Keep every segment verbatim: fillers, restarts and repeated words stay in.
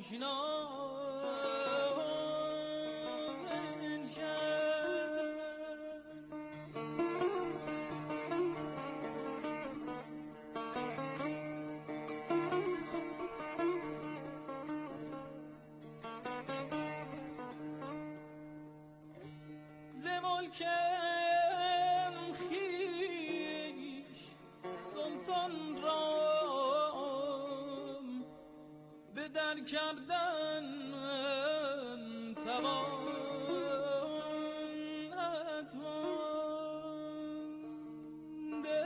آشنا کردن توانت مانده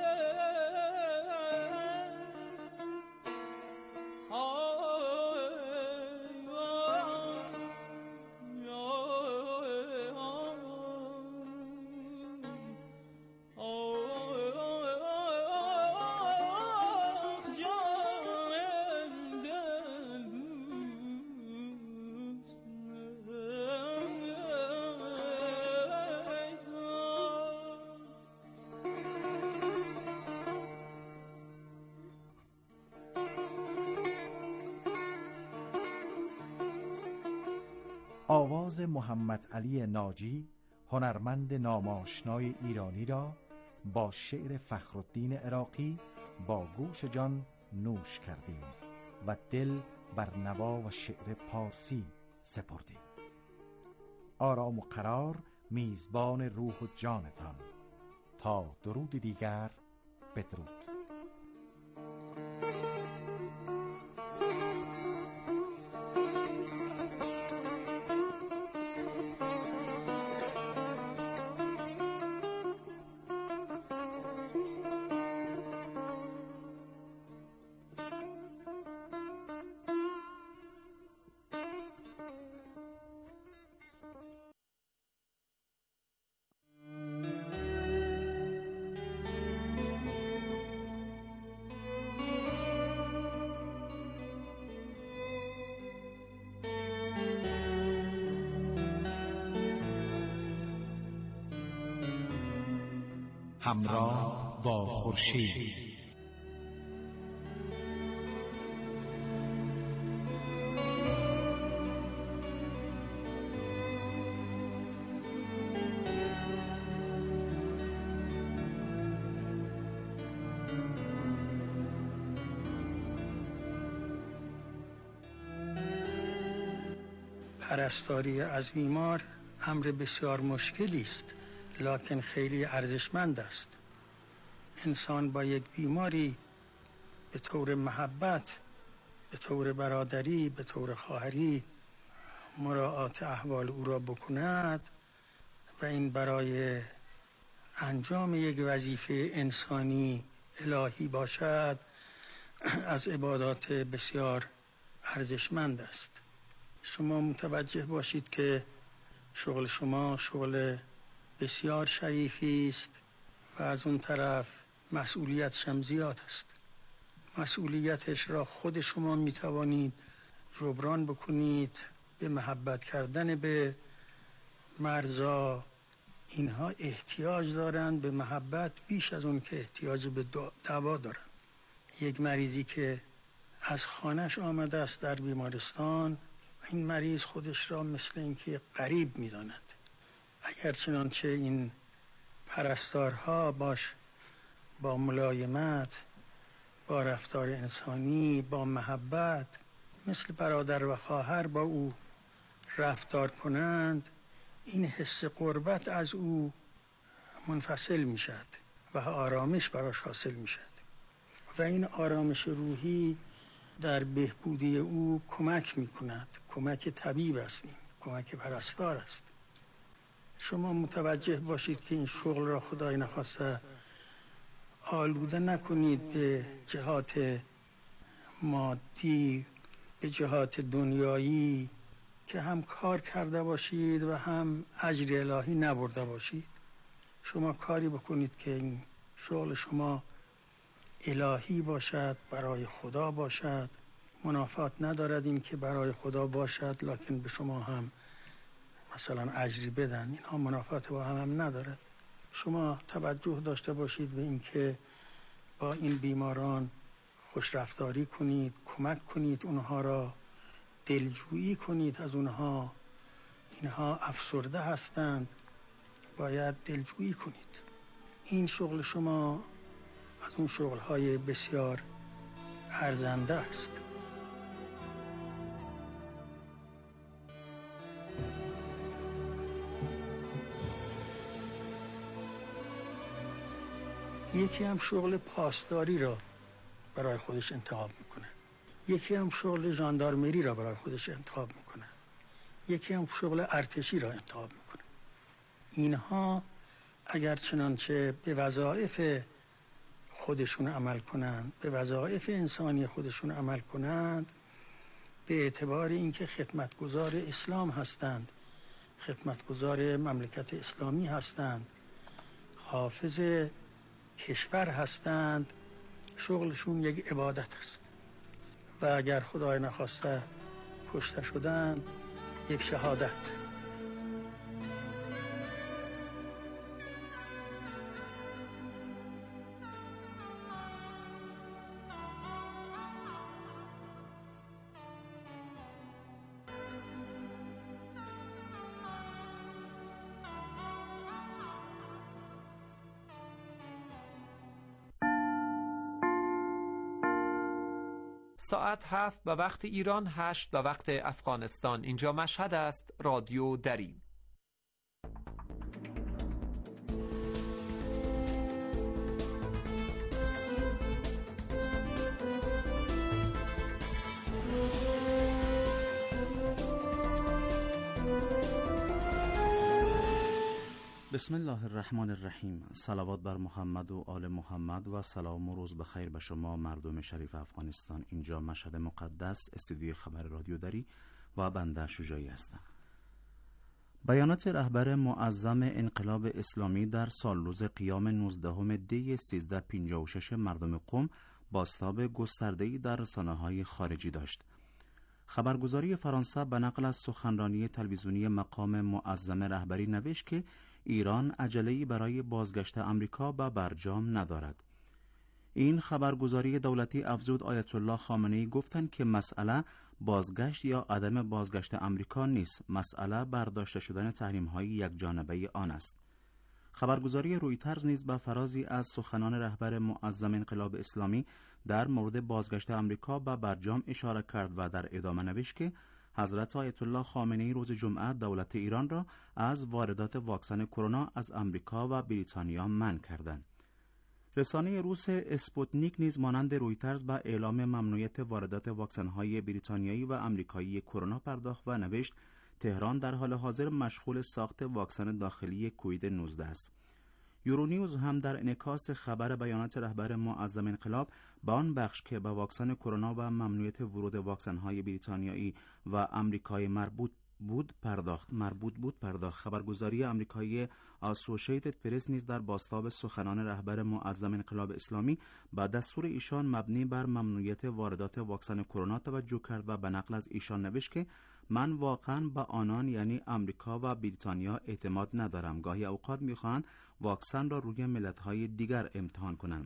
آواز محمد علی ناجی، هنرمند ناماشنای ایرانی را با شعر فخرالدین عراقی با گوش جان نوش کردیم و دل بر نوا و شعر پارسی سپردیم. آرام و قرار میزبان روح و جانتان. تا درود دیگر، بدرود. همراه با خورشید. پرستاری از بیمار امر بسیار مشکلی است، لکن خیلی ارزشمند است. انسان با یک بیماری به طور محبت، به طور برادری، به طور خواهری مراعات احوال او را بکند و این برای انجام یک وظیفه انسانی الهی باشد، از عبادات بسیار ارزشمند است. شما متوجه باشید که شغل شما شغل بسیار شریفی است و از اون طرف مسئولیتش هم زیاد است. مسئولیتش را خود شما می توانید جبران بکنید به محبت کردن به مرضا. اینها احتیاج دارند به محبت بیش از اون که احتیاج به دوا دارند. یک مریضی که از خانهش آمده است در بیمارستان، این مریض خودش را مثل اینکه غریب می داند. اگر چنانچه این پرستارها باش با ملایمت، با رفتار انسانی، با محبت مثل برادر و خواهر با او رفتار کنند، این حس قربت از او منفصل می شد و آرامش براش حاصل می شد و این آرامش روحی در بهبودی او کمک می کند. کمک طبیب است، این کمک پرستار است. شما متوجه باشید که این شغل را خدای نخواسته آلوده نکنید به جهات مادی، به جهات دنیایی، که هم کار کرده باشید و هم اجر الهی نبرده باشید. شما کاری بکنید که این شغل شما الهی باشد، برای خدا باشد. منافات ندارد این که برای خدا باشد لکن به شما هم مثلا اجری بدن، اینها منافات با هم, هم ندارد. شما توجه داشته باشید به این که با این بیماران خوش رفتاری کنید، کمک کنید اونها را دلجویی کنید از اونها. اینها افسرده هستند، باید دلجویی کنید. این شغل شما از اون شغل‌های بسیار ارزنده است. یکی هم شغل پاسداری را برای خودش انتخاب میکنه، یکی هم شغل ژاندارمری را برای خودش انتخاب میکنه، یکی هم شغل ارتشی را انتخاب میکنه. اینها اگر چنانچه به وظایف خودشون عمل کنند، به وظایف انسانی خودشون عمل کنند، به اعتبار اینکه خدمتگزار اسلام هستند، خدمتگزار مملکت اسلامی هستند، حافظ کشور هستند، شغلشون یک عبادت است و اگر خدای نخواسته کشته شدن یک شهادت. ساعت هفت به وقت ایران، هشت به وقت افغانستان. اینجا مشهد است. رادیو دری. بسم الله الرحمن الرحیم. صلوات بر محمد و آل محمد و سلام و روز بخیر به شما مردم شریف افغانستان. اینجا مشهد مقدس، استودیوی خبر رادیو دری و بنده شجاعی هستم. بیانات رهبر معظم انقلاب اسلامی در سالروز قیام نوزدهم دی سیزده پنجاه و شش مردم قم بازتاب گسترده‌ای در رسانه‌های خارجی داشت. خبرگزاری فرانسه به نقل از سخنرانی تلویزیونی مقام معظم رهبری نوشت که ایران عجله‌ای برای بازگشت آمریکا به برجام ندارد. این خبرگزاری دولتی افزود آیت الله خامنه‌ای گفتند که مسئله بازگشت یا عدم بازگشت آمریکا نیست، مسئله برداشته شدن تحریم‌های یکجانبه آن است. خبرگزاری رویترز نیز به فرازی از سخنان رهبر معظم انقلاب اسلامی در مورد بازگشت آمریکا به برجام اشاره کرد و در ادامه نوشت که حضرت آیت الله خامنه‌ای روز جمعه دولت ایران را از واردات واکسن کرونا از آمریکا و بریتانیا منع کردند. رسانه روس اسپوتنیک نیز مانند رویترز به اعلام ممنوعیت واردات واکسن‌های بریتانیایی و آمریکایی کرونا پرداخت و نوشت تهران در حال حاضر مشغول ساخت واکسن داخلی کووید نوزده است. یورونیوز هم در انعکاس خبر بیانات رهبر معظم انقلاب به آن بخش که به واکسن کرونا و ممنوعیت ورود واکسن‌های بریتانیایی و آمریکایی مربوط بود پرداخت مربوط بود پرداخت. خبرگزاری آمریکایی اسوسییتد پرس نیز در بازتاب سخنان رهبر معظم انقلاب اسلامی با دستور ایشان مبنی بر ممنوعیت واردات واکسن کرونا توجه کرد و به نقل از ایشان نوشت که من واقعا به آنان یعنی آمریکا و بریتانیا اعتماد ندارم. گاهی اوقات میخواهند واکسن را روی ملت‌های دیگر امتحان کنند.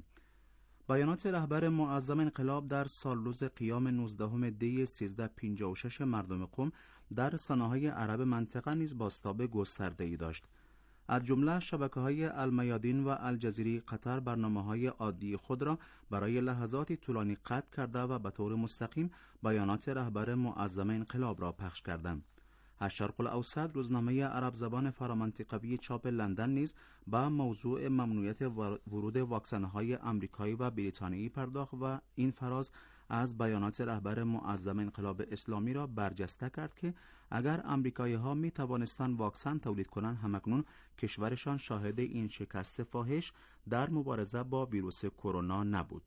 بیانات رهبر معظم انقلاب در سالروز قیام نوزدهم دی سیزده پنجاه و شش مردم قم در رسانه‌های عرب منطقه نیز بازتاب گسترده‌ای داشت. از جمله شبکه‌های المیادین و الجزیره قطر برنامه‌های عادی خود را برای لحظاتی طولانی قطع کرده و به طور مستقیم بیانات رهبر معظم انقلاب را پخش کردند. الشرق الاوسط روزنامه عرب زبان فرامنطقوی چاپ لندن نیز با موضوع ممنوعیت ورود واکسن‌های آمریکایی و بریتانیایی پرداخت و این فراز از بیانات رهبر معظم انقلاب اسلامی را برجسته کرد که اگر آمریکایی‌ها می توانستند واکسن تولید کنند، همکنون کشورشان شاهد این شکست فاحش در مبارزه با ویروس کرونا نبود.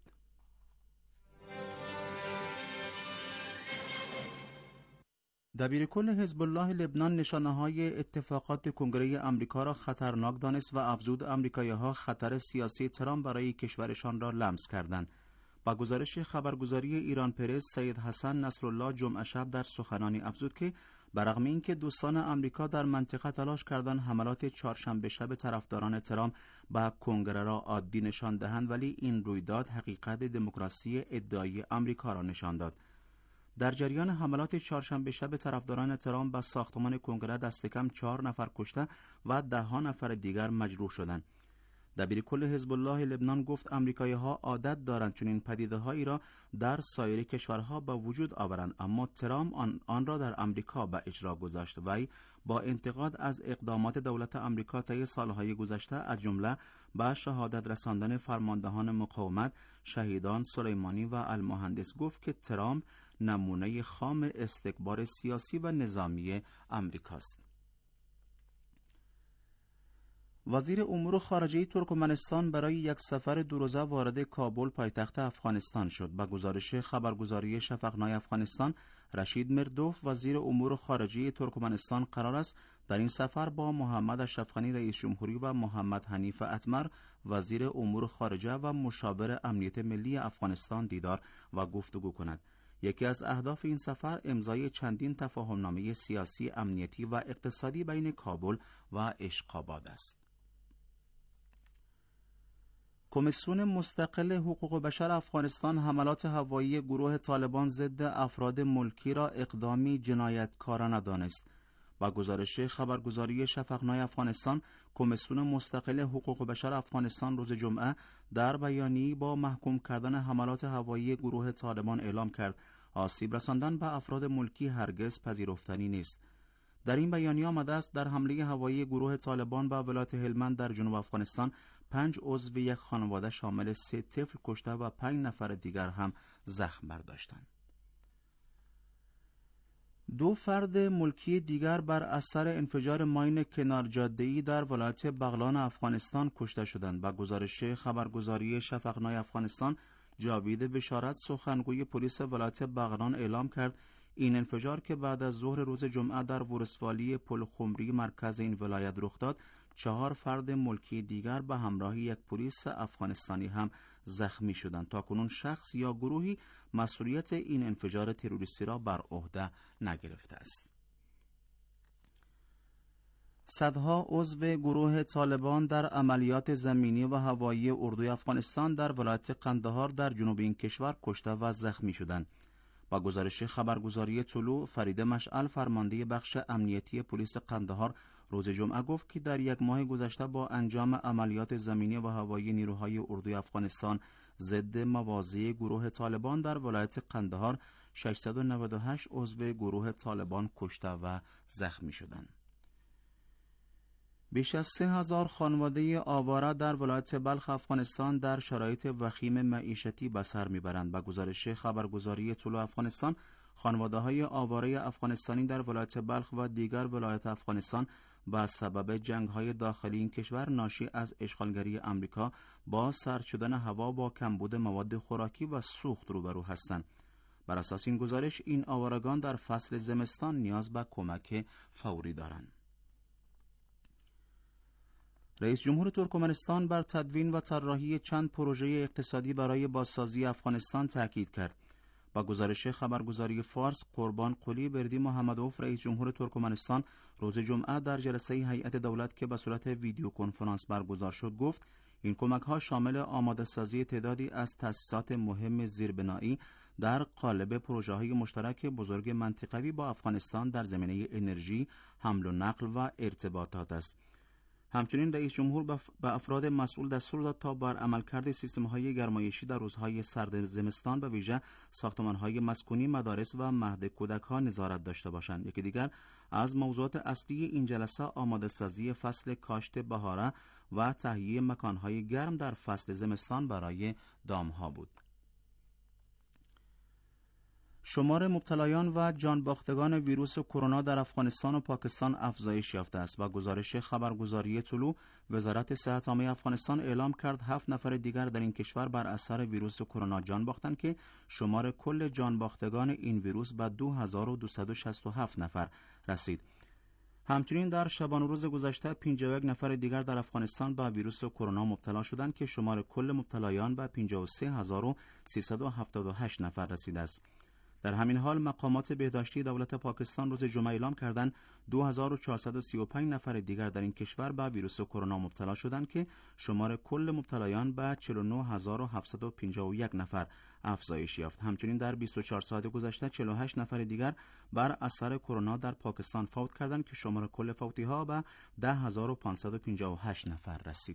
دبیرکل حزب الله لبنان نشانه‌های اتفاقات کنگره آمریکا را خطرناک دانست و افزود آمریکایی‌ها خطر سیاسی ترامپ برای کشورشان را لمس کردند. با گزارش خبرگزاری ایران پرس، سید حسن نصرالله جمعه شب در سخنانی افزود که برغم اینکه دوستان آمریکا در منطقه تلاش کردند حملات چهارشنبه شب طرفداران ترامپ به کنگره را عادی نشان دهند، ولی این رویداد حقیقت دموکراسی ادعایی آمریکا را نشان داد. در جریان حملات چهارشنبه شب طرفداران ترامپ به ساختمان کنگره دست کم چهار نفر کشته و ده ها نفر دیگر مجروح شدند. دبیر کل حزب الله لبنان گفت آمریکایی‌ها عادت دارند چنین پدیده‌هایی را در سایر کشورها به وجود آورند، اما ترامپ آن, آن را در آمریکا به اجرا گذاشت. وی با انتقاد از اقدامات دولت آمریکا طی سالهای گذشته از جمله به شهادت رساندن فرماندهان مقاومت، شهیدان سلیمانی و المهندس گفت که ترامپ نمونه خام استکبار سیاسی و نظامی آمریکاست. وزیر امور خارجه ترکمنستان برای یک سفر دو روزه وارد کابل پایتخت افغانستان شد. با گزارش خبرگزاری شفقنای افغانستان، رشید مردوف وزیر امور خارجه ترکمنستان قرار است در این سفر با محمد اشرف غنی رئیس جمهوری و محمد حنیف اتمر وزیر امور خارجه و مشاور امنیت ملی افغانستان دیدار و گفتگو کند. یکی از اهداف این سفر امضای چندین تفاهمنامه سیاسی، امنیتی و اقتصادی بین کابل و اشقاباد است. کمیسیون مستقل حقوق بشر افغانستان حملات هوایی گروه طالبان ضد افراد ملکی را اقدامی جنایتکارانه دانست. با گزارش خبرگزاری شفقنای افغانستان، کمیسیون مستقل حقوق بشر افغانستان روز جمعه در بیانیه‌ای با محکوم کردن حملات هوایی گروه طالبان اعلام کرد آسیب رساندن به افراد ملکی هرگز پذیرفتنی نیست. در این بیانیه آمده است در حمله هوایی گروه طالبان به ولایت هلمند در جنوب افغانستان پنج عضو یک خانواده شامل سه طفل کشته و پنج نفر دیگر هم زخم برداشتند. دو فرد ملکی دیگر بر اثر انفجار ماین کنار جاده‌ای در ولایت بغلان افغانستان کشته شدند. با گزارش خبرگزاری شفقنای افغانستان، جاوید بشارت سخنگوی پلیس ولایت بغلان اعلام کرد این انفجار که بعد از ظهر روز جمعه در ورسوالی پلخمری مرکز این ولایت رخ داد، چهار فرد ملکی دیگر به همراه یک پلیس افغانستانی هم زخمی شدند. تاکنون شخص یا گروهی مسئولیت این انفجار تروریستی را بر عهده نگرفته است. صدها عضو گروه طالبان در عملیات زمینی و هوایی اردوی افغانستان در ولایت قندهار در جنوب این کشور کشته و زخمی شدند. با گزارش خبرگزاری طلوع، فرید مشعل فرمانده بخش امنیتی پلیس قندهار روز جمعه گفت که در یک ماه گذشته با انجام عملیات زمینی و هوایی نیروهای اردوی افغانستان ضد مواضع گروه طالبان در ولایت قندهار ششصد و نود و هشت عضو گروه طالبان کشته و زخمی شدند. بیش از سه هزار خانواده آواره در ولایت بلخ افغانستان در شرایط وخیم معیشتی به سر میبرند. با گزارش خبرگزاری طلوع افغانستان، خانواده های آواره افغانستانی در ولایت بلخ و دیگر ولایت افغانستان با سبب جنگ های داخلی این کشور ناشی از اشغالگری امریکا با سرد شدن هوا با کمبود مواد خوراکی و سوخت روبرو هستند. بر اساس این گزارش، این آوارگان در فصل زمستان نیاز به کمک فوری دارند. رئیس جمهور ترکمنستان بر تدوین و طراحی چند پروژه اقتصادی برای بازسازی افغانستان تاکید کرد. با گزارش خبرگزاری فارس، قربان قلی بردی محمدوف رئیس جمهور ترکمنستان روز جمعه در جلسه هیئت دولت که به صورت ویدیو کنفرانس برگزار شد گفت این کمک ها شامل آماده سازی تعدادی از تأسیسات مهم زیربنایی در قالب پروژه های مشترک بزرگ منطقوی با افغانستان در زمینه انرژی، حمل و نقل و ارتباطات است. همچنین رئیس جمهور به افراد مسئول دستور داد تا بر عملکرد سیستم‌های گرمایشی در روزهای سرد زمستان به ویژه ساختمان‌های مسکونی، مدارس و مهد کودک‌ها نظارت داشته باشند. یکی دیگر از موضوعات اصلی این جلسه آماده سازی فصل کاشت بهاره و تهیه مکان‌های گرم در فصل زمستان برای دام‌ها بود. شمار مبتلایان و جانباختگان ویروس کرونا در افغانستان و پاکستان افزایش یافته است. با گزارش خبرگزاری طلوع، وزارت صحت عامه افغانستان اعلام کرد هفت نفر دیگر در این کشور بر اثر ویروس کرونا جان باختند که شمار کل جانباختگان این ویروس به دو هزار و دویست و شصت و هفت نفر رسید. همچنین در شبانه روز گذشته پنجاه و یک نفر دیگر در افغانستان با ویروس کرونا مبتلا شدند که شمار کل مبتلایان به پنجاه و سه هزار و سیصد و هفتاد و هشت نفر رسیده است. در همین حال مقامات بهداشتی دولت پاکستان روز جمعه اعلام کردند دو هزار و چهارصد و سی و پنج نفر دیگر در این کشور به ویروس کرونا مبتلا شدند که شمار کل مبتلایان به چهل و نه هزار و هفتصد و پنجاه و یک نفر افزایش یافت. همچنین در بیست و چهار ساعت گذشته چهل و هشت نفر دیگر بر اثر کرونا در پاکستان فوت کردند که شمار کل فوتی‌ها به ده هزار و پانصد و پنجاه و هشت نفر رسید.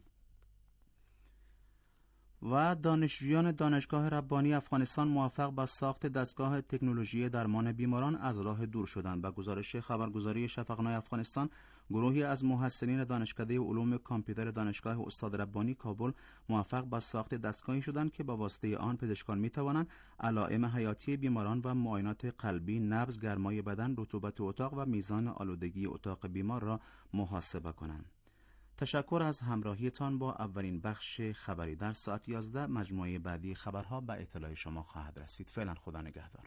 و دانشجویان دانشگاه ربانی افغانستان موفق به ساخت دستگاه تکنولوژی درمان بیماران از راه دور شدند. به گزارش خبرگزاری شفقنامه افغانستان، گروهی از محصلین دانشکده علوم کامپیوتر دانشگاه استاد ربانی کابل موفق به ساخت دستگاهی شدند که با واسطه آن پزشکان می توانند علائم حیاتی بیماران و معاینات قلبی، نبض، گرمای بدن، رطوبت اتاق و میزان آلودگی اتاق بیمار را محاسبه کنند. تشکر از همراهیتان با اولین بخش خبری. در ساعت یازده مجموعه بعدی خبرها به اطلاع شما خواهد رسید. فعلا خدا نگهدار.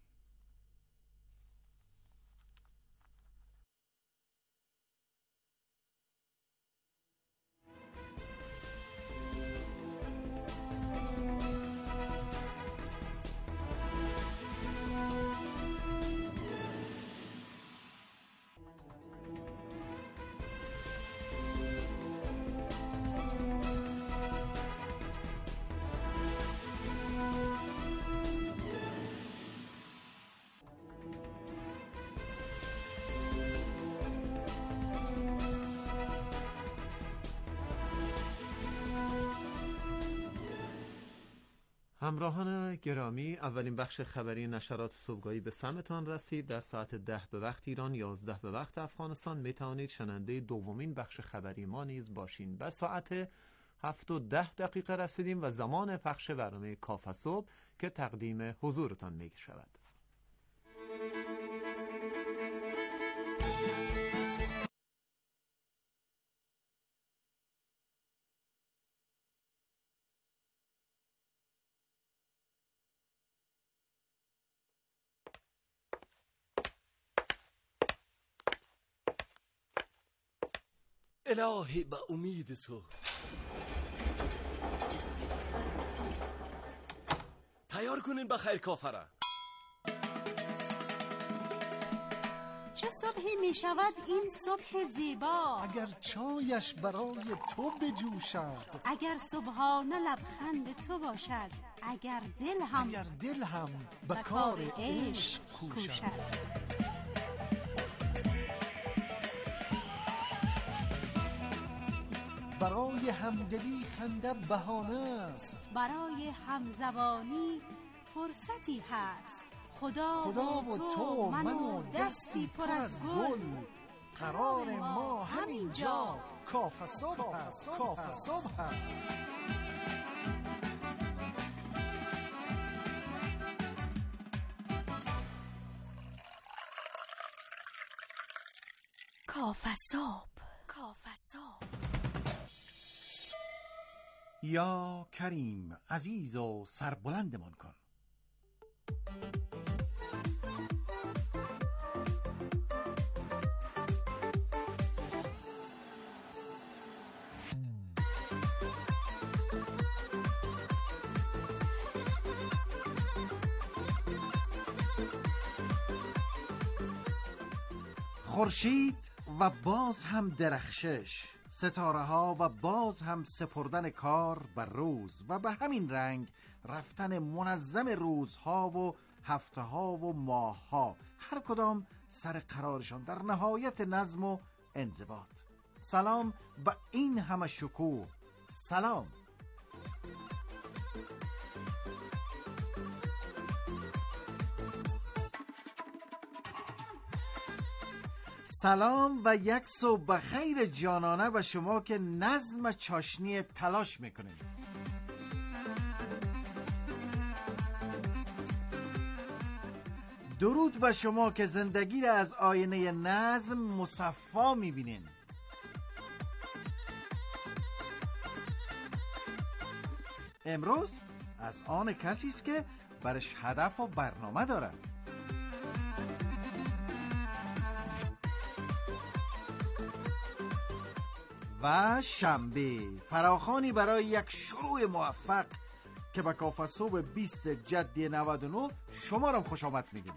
همراهان گرامی، اولین بخش خبری نشرات صبحگاهی به سمتان رسید. در ساعت ده به وقت ایران، یازده به وقت افغانستان می توانید شنونده دومین بخش خبری ما نیز باشین. به ساعت هفت و ده دقیقه رسیدیم و زمان پخش برنامه کافه صبح که تقدیم حضورتان می شود. الهی به امید تو تیار کنین بخیر کافره. چه صبحی می شود این صبح زیبا، اگر چایش برای تو بجوشد، اگر صبحانه لبخند تو باشد، اگر دل هم اگر دل هم به کار عشق کوشد. برای همدلی خنده بهانه است، برای همزبانی فرصتی هست. خدا, خدا و تو من و دستی پر از گل، قرار ما همین جا کافه صبح هست. کافه صبح هست. کافه صبح. کافه صبح. یا کریم عزیز و سربلندمان کن. خورشید و باز هم درخشش، ستاره ها و باز هم سپردن کار بر روز و به همین رنگ رفتن منظم روزها و هفته ها و ماه ها، هر کدام سر قرارشان در نهایت نظم و انضباط. سلام به این همه شکوه، سلام. سلام و یک صبح بخیر جانانه به شما که نظم چاشنی تلاش میکنید. درود به شما که زندگی را از آینه نظم مصفا میبینین. امروز از آن کسی است که برش هدف و برنامه دارد. و شنبه فراخوانی برای یک شروع موفق که به کافه صبح بیست جدی نود و نه شما را خوش آمد میگیم.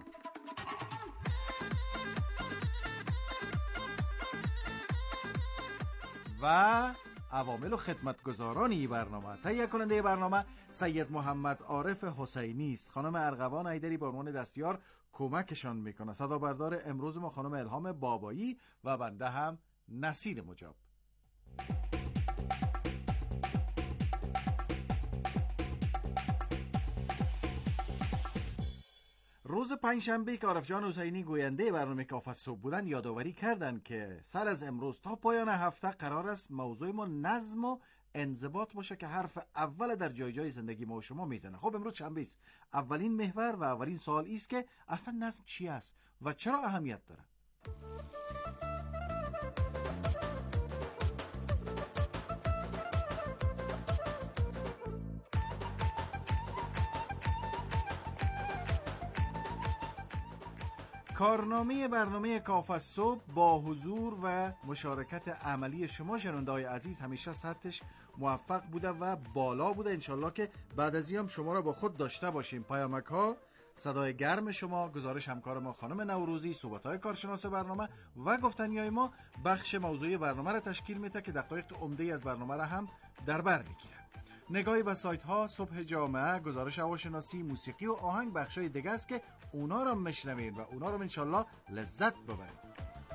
و عوامل و خدمتگزاران این برنامه، تهیه کننده برنامه سید محمد عارف حسینی است. خانم ارغوان ایدری به عنوان دستیار کمکشان میکنه. صدا بردار امروز ما خانم الهام بابایی و بنده هم نصیر مجاب. روز پنجشنبه که عارف جان حسینی گوینده برنامه کافه صبح بودن یادآوری کردند که سر از امروز تا پایان هفته قرار است موضوع ما نظم و انضباط باشه که حرف اول در جای جای زندگی ما و شما میزنه. خب امروز شنبه است. اولین محور و اولین سوال است که اصلا نظم چی است و چرا اهمیت داره؟ کارنامه برنامه کافه صبح با حضور و مشارکت عملی شما شنونده‌های عزیز همیشه سطحش موفق بوده و بالا بوده. انشالله که بعد از این هم شما را با خود داشته باشیم. پیامک ها، صدای گرم شما، گزارش همکار ما خانم نوروزی، صحبت‌های کارشناس برنامه و گفتنی‌های ما بخش موضوعی برنامه را تشکیل میده که دقایق عمده از برنامه را هم در بر میگیره. نگاهی به سایت ها، صبح جامعه، گزارش هواشناسی، موسیقی و آهنگ بخشای دیگه است که اونا رو میشنوید و اونا رو انشالله لذت ببرید.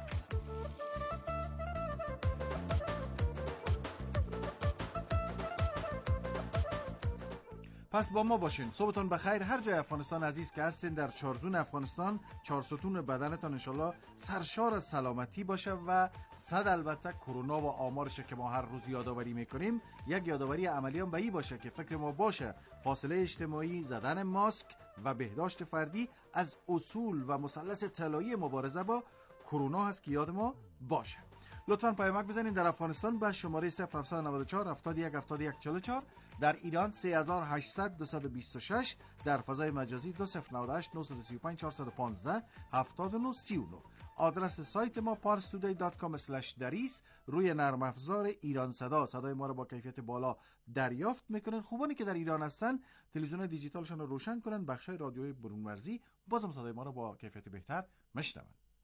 پس با ما باشین. صبحتون بخیر. هر جای افغانستان عزیز که هستین، در چارزون افغانستان چهار ستون بدنتان انشالله سرشار از سلامتی باشه و صد البته کرونا و آمارش که ما هر روز یادآوری میکنیم یک یادآوری عملی هم به این باشه که فکر ما باشه فاصله اجتماعی، زدن ماسک و بهداشت فردی از اصول و مثلث طلایی مبارزه با کرونا هست که یاد ما باشه. لطفاً پیامک بزنید در افغانستان به شماره صفر هفت نه چهار هفتاد و یک هفتاد و یک چهل و چهار، در ایران سه هزار و هشتصد دویست و بیست و شش، در فضای مجازی دو صفر نه هشت نه سه پنج چهار یک پنج هفتاد و نه سی و نه. آدرس سایت ما پارس تودی دات کام اسلش دریس. روی نرم افزار ایران صدا صدای ما رو با کیفیت بالا دریافت میکنن. خوبانی که در ایران هستن تلویزیون دیجیتالشون رو روشن کنن، بخشای رادیوی برون مرزی بازم صدای ما رو با کیفیت بهتر میشنون.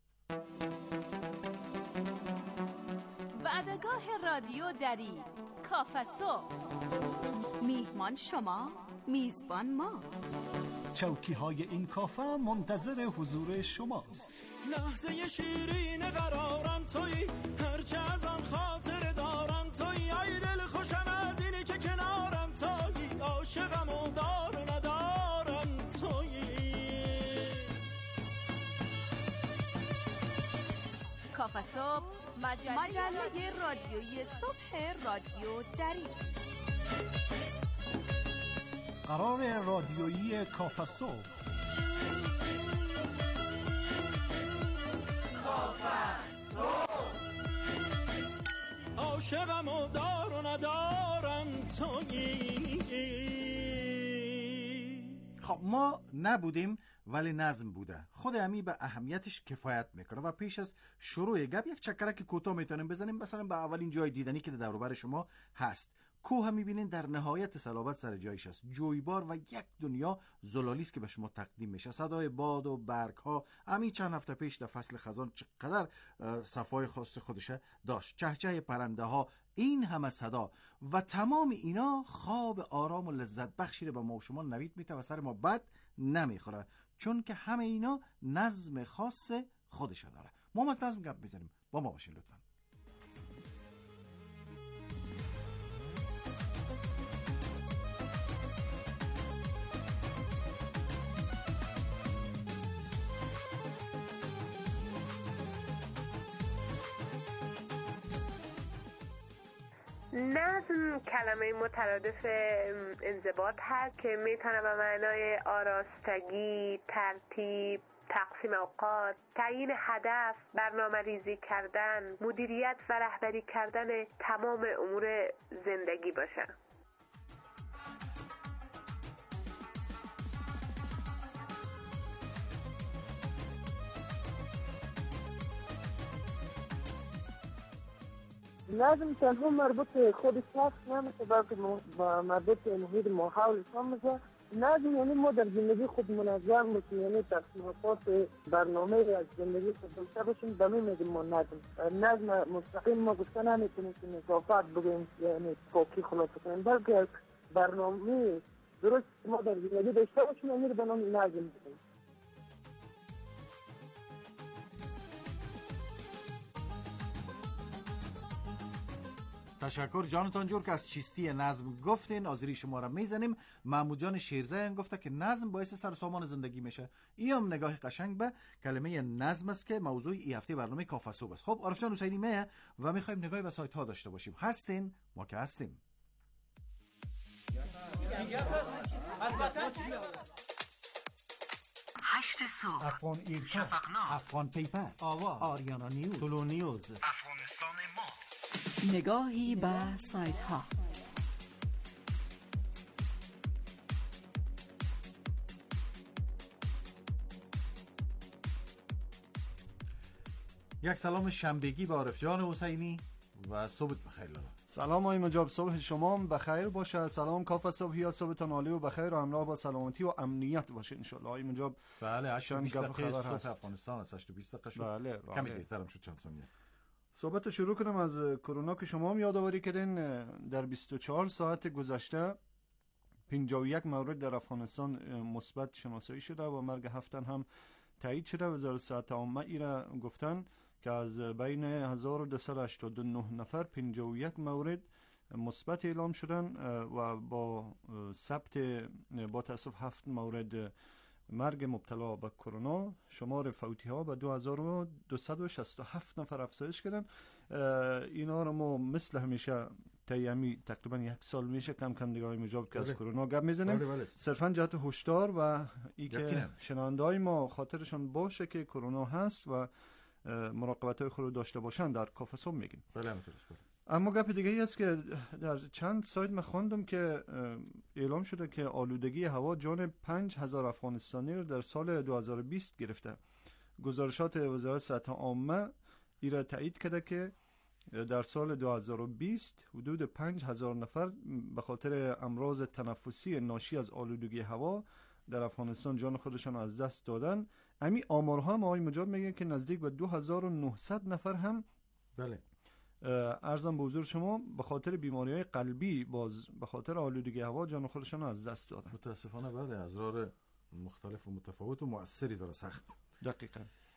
وعدگاه رادیو دری، کافه صبح. میهمان شما، میزبان ما. چوکی های این کافه منتظر حضور شماست. لحظه شیرین قرارم توی، هرچه از آن خاطر دارم توی. ای دل خوشم از اینی که کنارم توی، عاشقم و دار و ندارم توی. کافه صبح، مجله, مجله رادیویی صبح رادیو دری. قرار رادیویی کافه صبح. کافه صبح. عاشقم و دار و ندارم تویی. خب ما نبودیم ولی نظم بوده. خود امی به اهمیتش کفایت میکنه و پیش از شروع گپ یک چکرک کوتاه میتونیم بزنیم، مثلا به اولین جای دیدنی که در دور شما هست. کوه هم میبینین در نهایت صلابت سر جایش است. جویبار و یک دنیا زلالی است که به شما تقدیم میشه. صدای باد و برگ ها امی چند هفته پیش در فصل خزان چقدر صفای خاص خودش داشت. چهچه پرنده ها، این همه صدا و تمام اینا خواب آرام و لذت بخشی رو به ما و شما نوید میده و سر ما بد نمیخوره، چون که همه اینا نظم خاص خودش داره. ما از نظم گپ بزنیم. با ما باشین لطفا. نظم کلمه مترادف انضباط هست که میتونه به معنای آراستگی، ترتیب، تقسیم اوقات، تعیین هدف، برنامه ریزی کردن، مدیریت و رهبری کردن تمام امور زندگی باشه. نظم تنها مربوط خود شخص نمیشه، بلکه مربوط محیط ماحول میشه. نظم یعنی ما در زندگی خود منظم باشیم، یعنی تصمیمات برنامه از زندگی خود داشته باشیم، به این میگیم ما نظم. نظم مستقیم ما گفته نمیتونیم که نظافت بگیم، یعنی پاکی خلاصه کنیم، بلکه برنامه درست ما در زندگی داشته باشیم، یعنی به نام نظم بگیم. تشکر جانتان جور که از چیستی نظم گفتین. آذری شما را میزنیم. محمود جان شیرزن گفته که نظم باعث سر و سامان زندگی میشه. این هم نگاه قشنگ به کلمه نظم است که موضوع این هفته برنامه کافه صبح است. خب عارف جان حسینی میه و میخوایم نگاهی به سایت ها داشته باشیم. هستین؟ ما که هستیم. هشت صبح، افغان ایرکا، شفقنامه، افغان پیپر، آوا، آریانا نیوز، طلو نیوز، افغانستان ما. نگاهی به سایت ها. یک سلام شنبگی به عارف جان حسینی و صبحت بخیر لالا. سلام آقای مجاب، صبح شما بخیر باشه. سلام کافه صبح یا صبحتان عالی و بخیر و همراه با سلامتی و امنیت باشه ان شاء الله. آقای مجاب بله هشت و بیست دقیقه صبح هست. افغانستان است. هشت و بیست دقیقه شد. بله کمی دیرترم شد چند ثانیه. صحبت شروع کنم از کرونا که شما هم یادآوری کردین. در بیست و چهار ساعت گذشته پنجاه و یک مورد در افغانستان مثبت شناسایی شده و مرگ هفت تن هم تایید شده. وزارت صحت عامه ایرا گفتن که از بین هزار و دویست و هشتاد و نه نفر پنجاه و یک مورد مثبت اعلام شدن و با ثبت با تاسف هفت مورد مرگ مبتلا به کرونا شمار فوتی ها به دو هزار و دویست و شصت و هفت نفر افزایش کردن. اینا رو ما مثل همیشه تیمی تقریبا یک سال میشه کم کم دیگه های مجاب که از کرونا گپ میزنیم. صرفا جهت هشدار و ای که شنونده های ما خاطرشان باشه که کرونا هست و مراقبت های خود رو داشته باشن در کافه صبح میگیم. بله اما گپ دیگه ای است که در چند سایت من خواندم که اعلام شده که آلودگی هوا جان پنج هزار افغانستانی رو در سال دو هزار و بیست گرفته. گزارشات وزارت صحت عامه ایرا تایید کرده که در سال دو هزار و بیست حدود پنج هزار نفر به خاطر امراض تنفسی ناشی از آلودگی هوا در افغانستان جان خودشان از دست دادن. امی آمارها هم آقای مجاب میگه که نزدیک به دو هزار و نهصد نفر هم بله ارزم به حضور شما به خاطر بیماری‌های قلبی باز به خاطر آلودگی هوا جان خودشان از دست دادن. متاسفانه بله ازرار مختلف و متفاوت و مؤثری داره سخت. دقیقاً.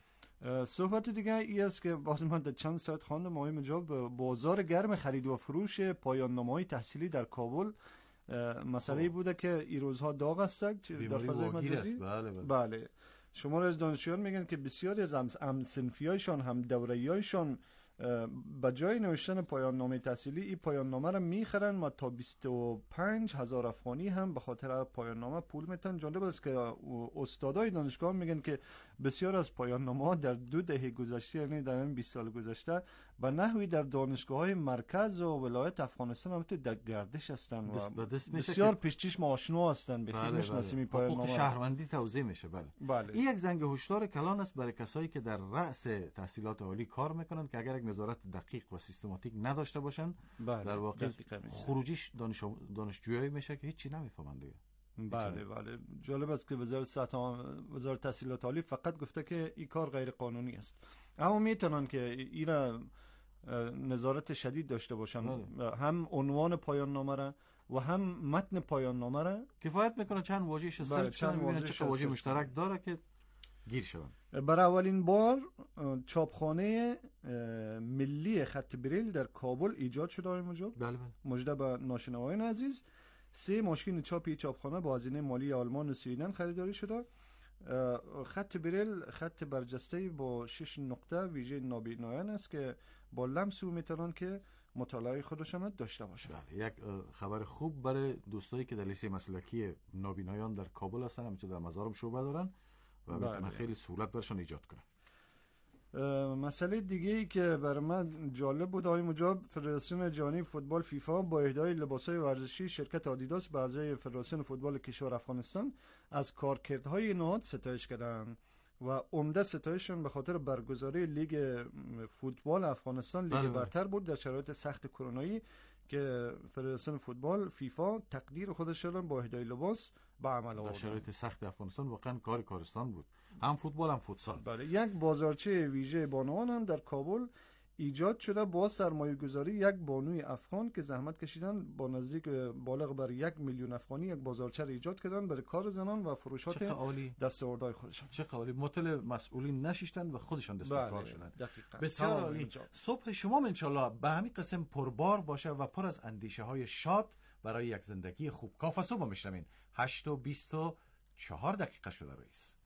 صحبت دیگه ای است که باز من در چند ساعت خواندم آقای مجاب بازار گرم خرید و فروش پایان نامه‌های تحصیلی در کابل مسئله بوده که این روزها داغ است در فضای مجازی. بله بله. بله شما از دانشجویان میگن که بسیاری از هم صنفیایشان هم دوره‌ایشان با جای نوشتن پایان نامه تحصیلی این پایان نامه را میخرن و تا بیست و پنج هزار افغانی هم به خاطر پایان نامه پول میتن. جالب است که استادای دانشگاه میگن که بسیار از پایان نامه ها در دو دهه گذشته یعنی در این بیست سال گذشته به نحوی در دانشگاه های مرکز و ولایت افغانستان هم در گردش هستند و بسیار پیش چشم آشنا هستند. بله بله. پایان نامه شهروندی توزیع میشه. بله. بله. این یک زنگ هشدار کلان است برای کسایی که در رأس تحصیلات عالی کار میکنن که اگر یک نظارت دقیق و سیستماتیک نداشته باشن بله. در واقع خروجیش دانش دانشجویی میشه که هیچی نمیفهمن دیگه. بله بله. جالب است که وزارت صحت وزارت تحصیلات عالی فقط گفته که این کار غیر قانونی است، اما میتونن که اینا نظارت شدید داشته باشن. بله. هم عنوان پایان نامه را و هم متن پایان نامه را کفایت میکنه چند واژه‌اش سرچ کنن ببینن چه واژه مشترک داره که گیر شون. برای اولین بار چاپخانه ملی خط بریل در کابل ایجاد شده آقای مجاب. بله بله. مجده به ناشنوایان عزیز. سه ماشین چاپی چاپخانه با هزینه مالی آلمان و سویدن خریداری شده. خط بریل خط برجسته با شش نقطه ویژه نابینایان است که با لمس او میتونن که مطالعه خودشان داشته باشه. بله. یک خبر خوب برای دوستایی که در لیسه مسلکی نابینایان در کابل هستن، همینطور در مزارم شعبه دارن و میتونن بله. خیلی سهولت برشان ایجاد کنن. مسئله دیگه ای که برای من جالب بود آقای مجاب، فدراسیون جهانی فوتبال فیفا با اهدای لباسهای ورزشی شرکت آدیداس به اعضای فدراسیون فوتبال کشور افغانستان از کارکردهای نهاد ستایش کردند. و عمده ستایششون به خاطر برگزاری لیگ فوتبال افغانستان، لیگ بله برتر بود در شرایط سخت کرونایی که فدراسیون فوتبال فیفا تقدیر خودش را با هدیه لباس به عمل آورد. در شرایط سخت افغانستان واقعا کار کارستان بود، هم فوتبال هم فوتسال. بله، یک بازارچه ویژه بانوان هم در کابل ایجاد شده با سرمایه گذاری یک بانوی افغان که زحمت کشیدن با نزدیک بالغ بر یک میلیون افغانی یک بازارچه را ایجاد کردن برای کار زنان و فروشات دستاوردهای خودشان. چه عالی. مطلع مسئولین نشیشتن و خودشان دست به کار شدن. دقیقاً. بسیار عالی. صبح شما انشالله به همین قسم پربار باشه و پر از اندیشه های شاد برای یک زندگی خوب. کافه صبح میشنوین. هشت و بیست و چهار دقیقه شده رئیس.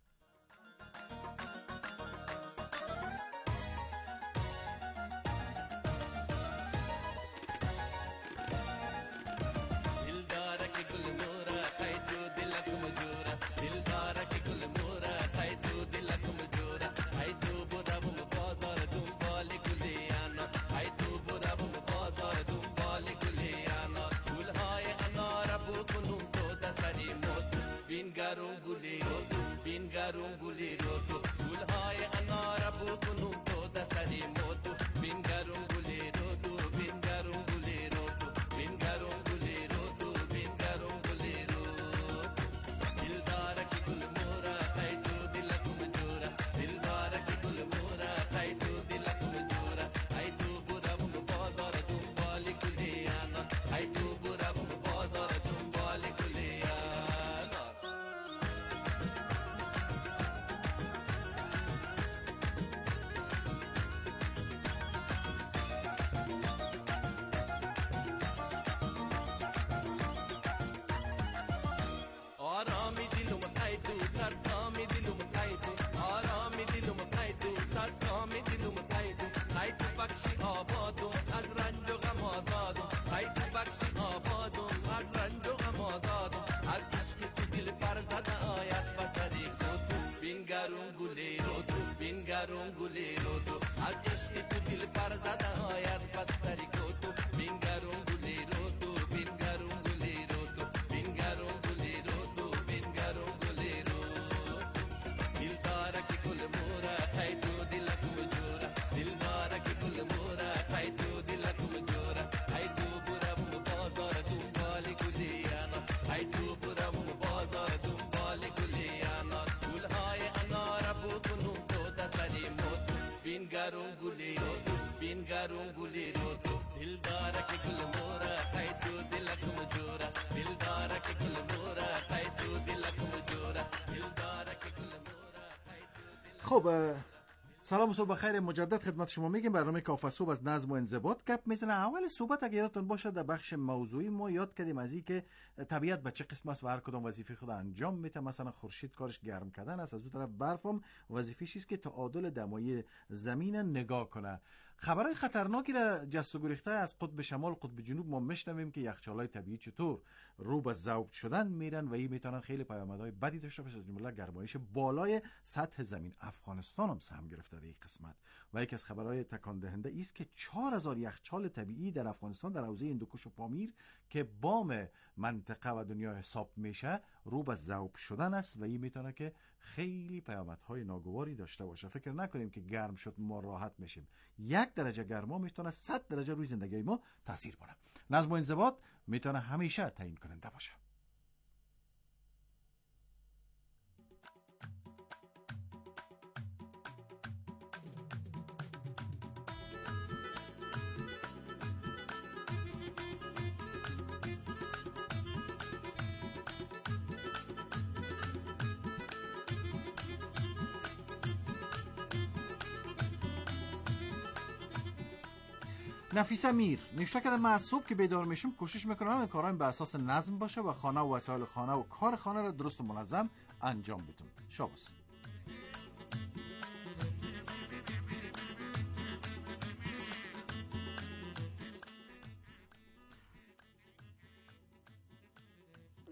خب سلام و صبح بخیر مجدد خدمت شما میگیم. برنامه کافه صبح از نظم و انضباط گپ میزنه. اول صحبت اگه یادتون باشه در بخش موضوعی ما یاد کردیم از این که طبیعت به چه قسم است و هر کدام وظیفه خود انجام میده. مثلا خورشید کارش گرم کردن است، از اون طرف برف هم وظیفه‌ش است که تعادل دمای زمین نگاه کنه. خبرهای خطرناکی را جست و گریخته از قطب شمال قطب جنوب ما میشنویم که یخچال‌های طبیعی چطور رو به ذوب شدن میرن و این میتونن خیلی پیامدهای بدی داشته باشه، از جمله گرمایش بالای سطح زمین. افغانستان هم سهم گرفته در این قسمت و یکی از خبرهای تکان دهنده است که چهار هزار یخچال طبیعی در افغانستان در حوزه هندوکش و پامیر که بام منطقه و دنیا حساب میشه رو به ذوب شدن است و این میتونه که خیلی پیامدهای ناگواری داشته باشه. فکر نکنیم که گرم شد ما راحت میشیم. یک درجه گرما میتونه صد درجه روی زندگی ما تاثیر کنه. نظم و انضباط میتونه همیشه تعیین کننده باشه. نفیسه میر نوشته کرده من از صبح که بیدار میشم کوشش میکنم کارام به اساس نظم باشه و خانه و وسایل خانه و کار خانه را درست و منظم انجام بدم. شاباس.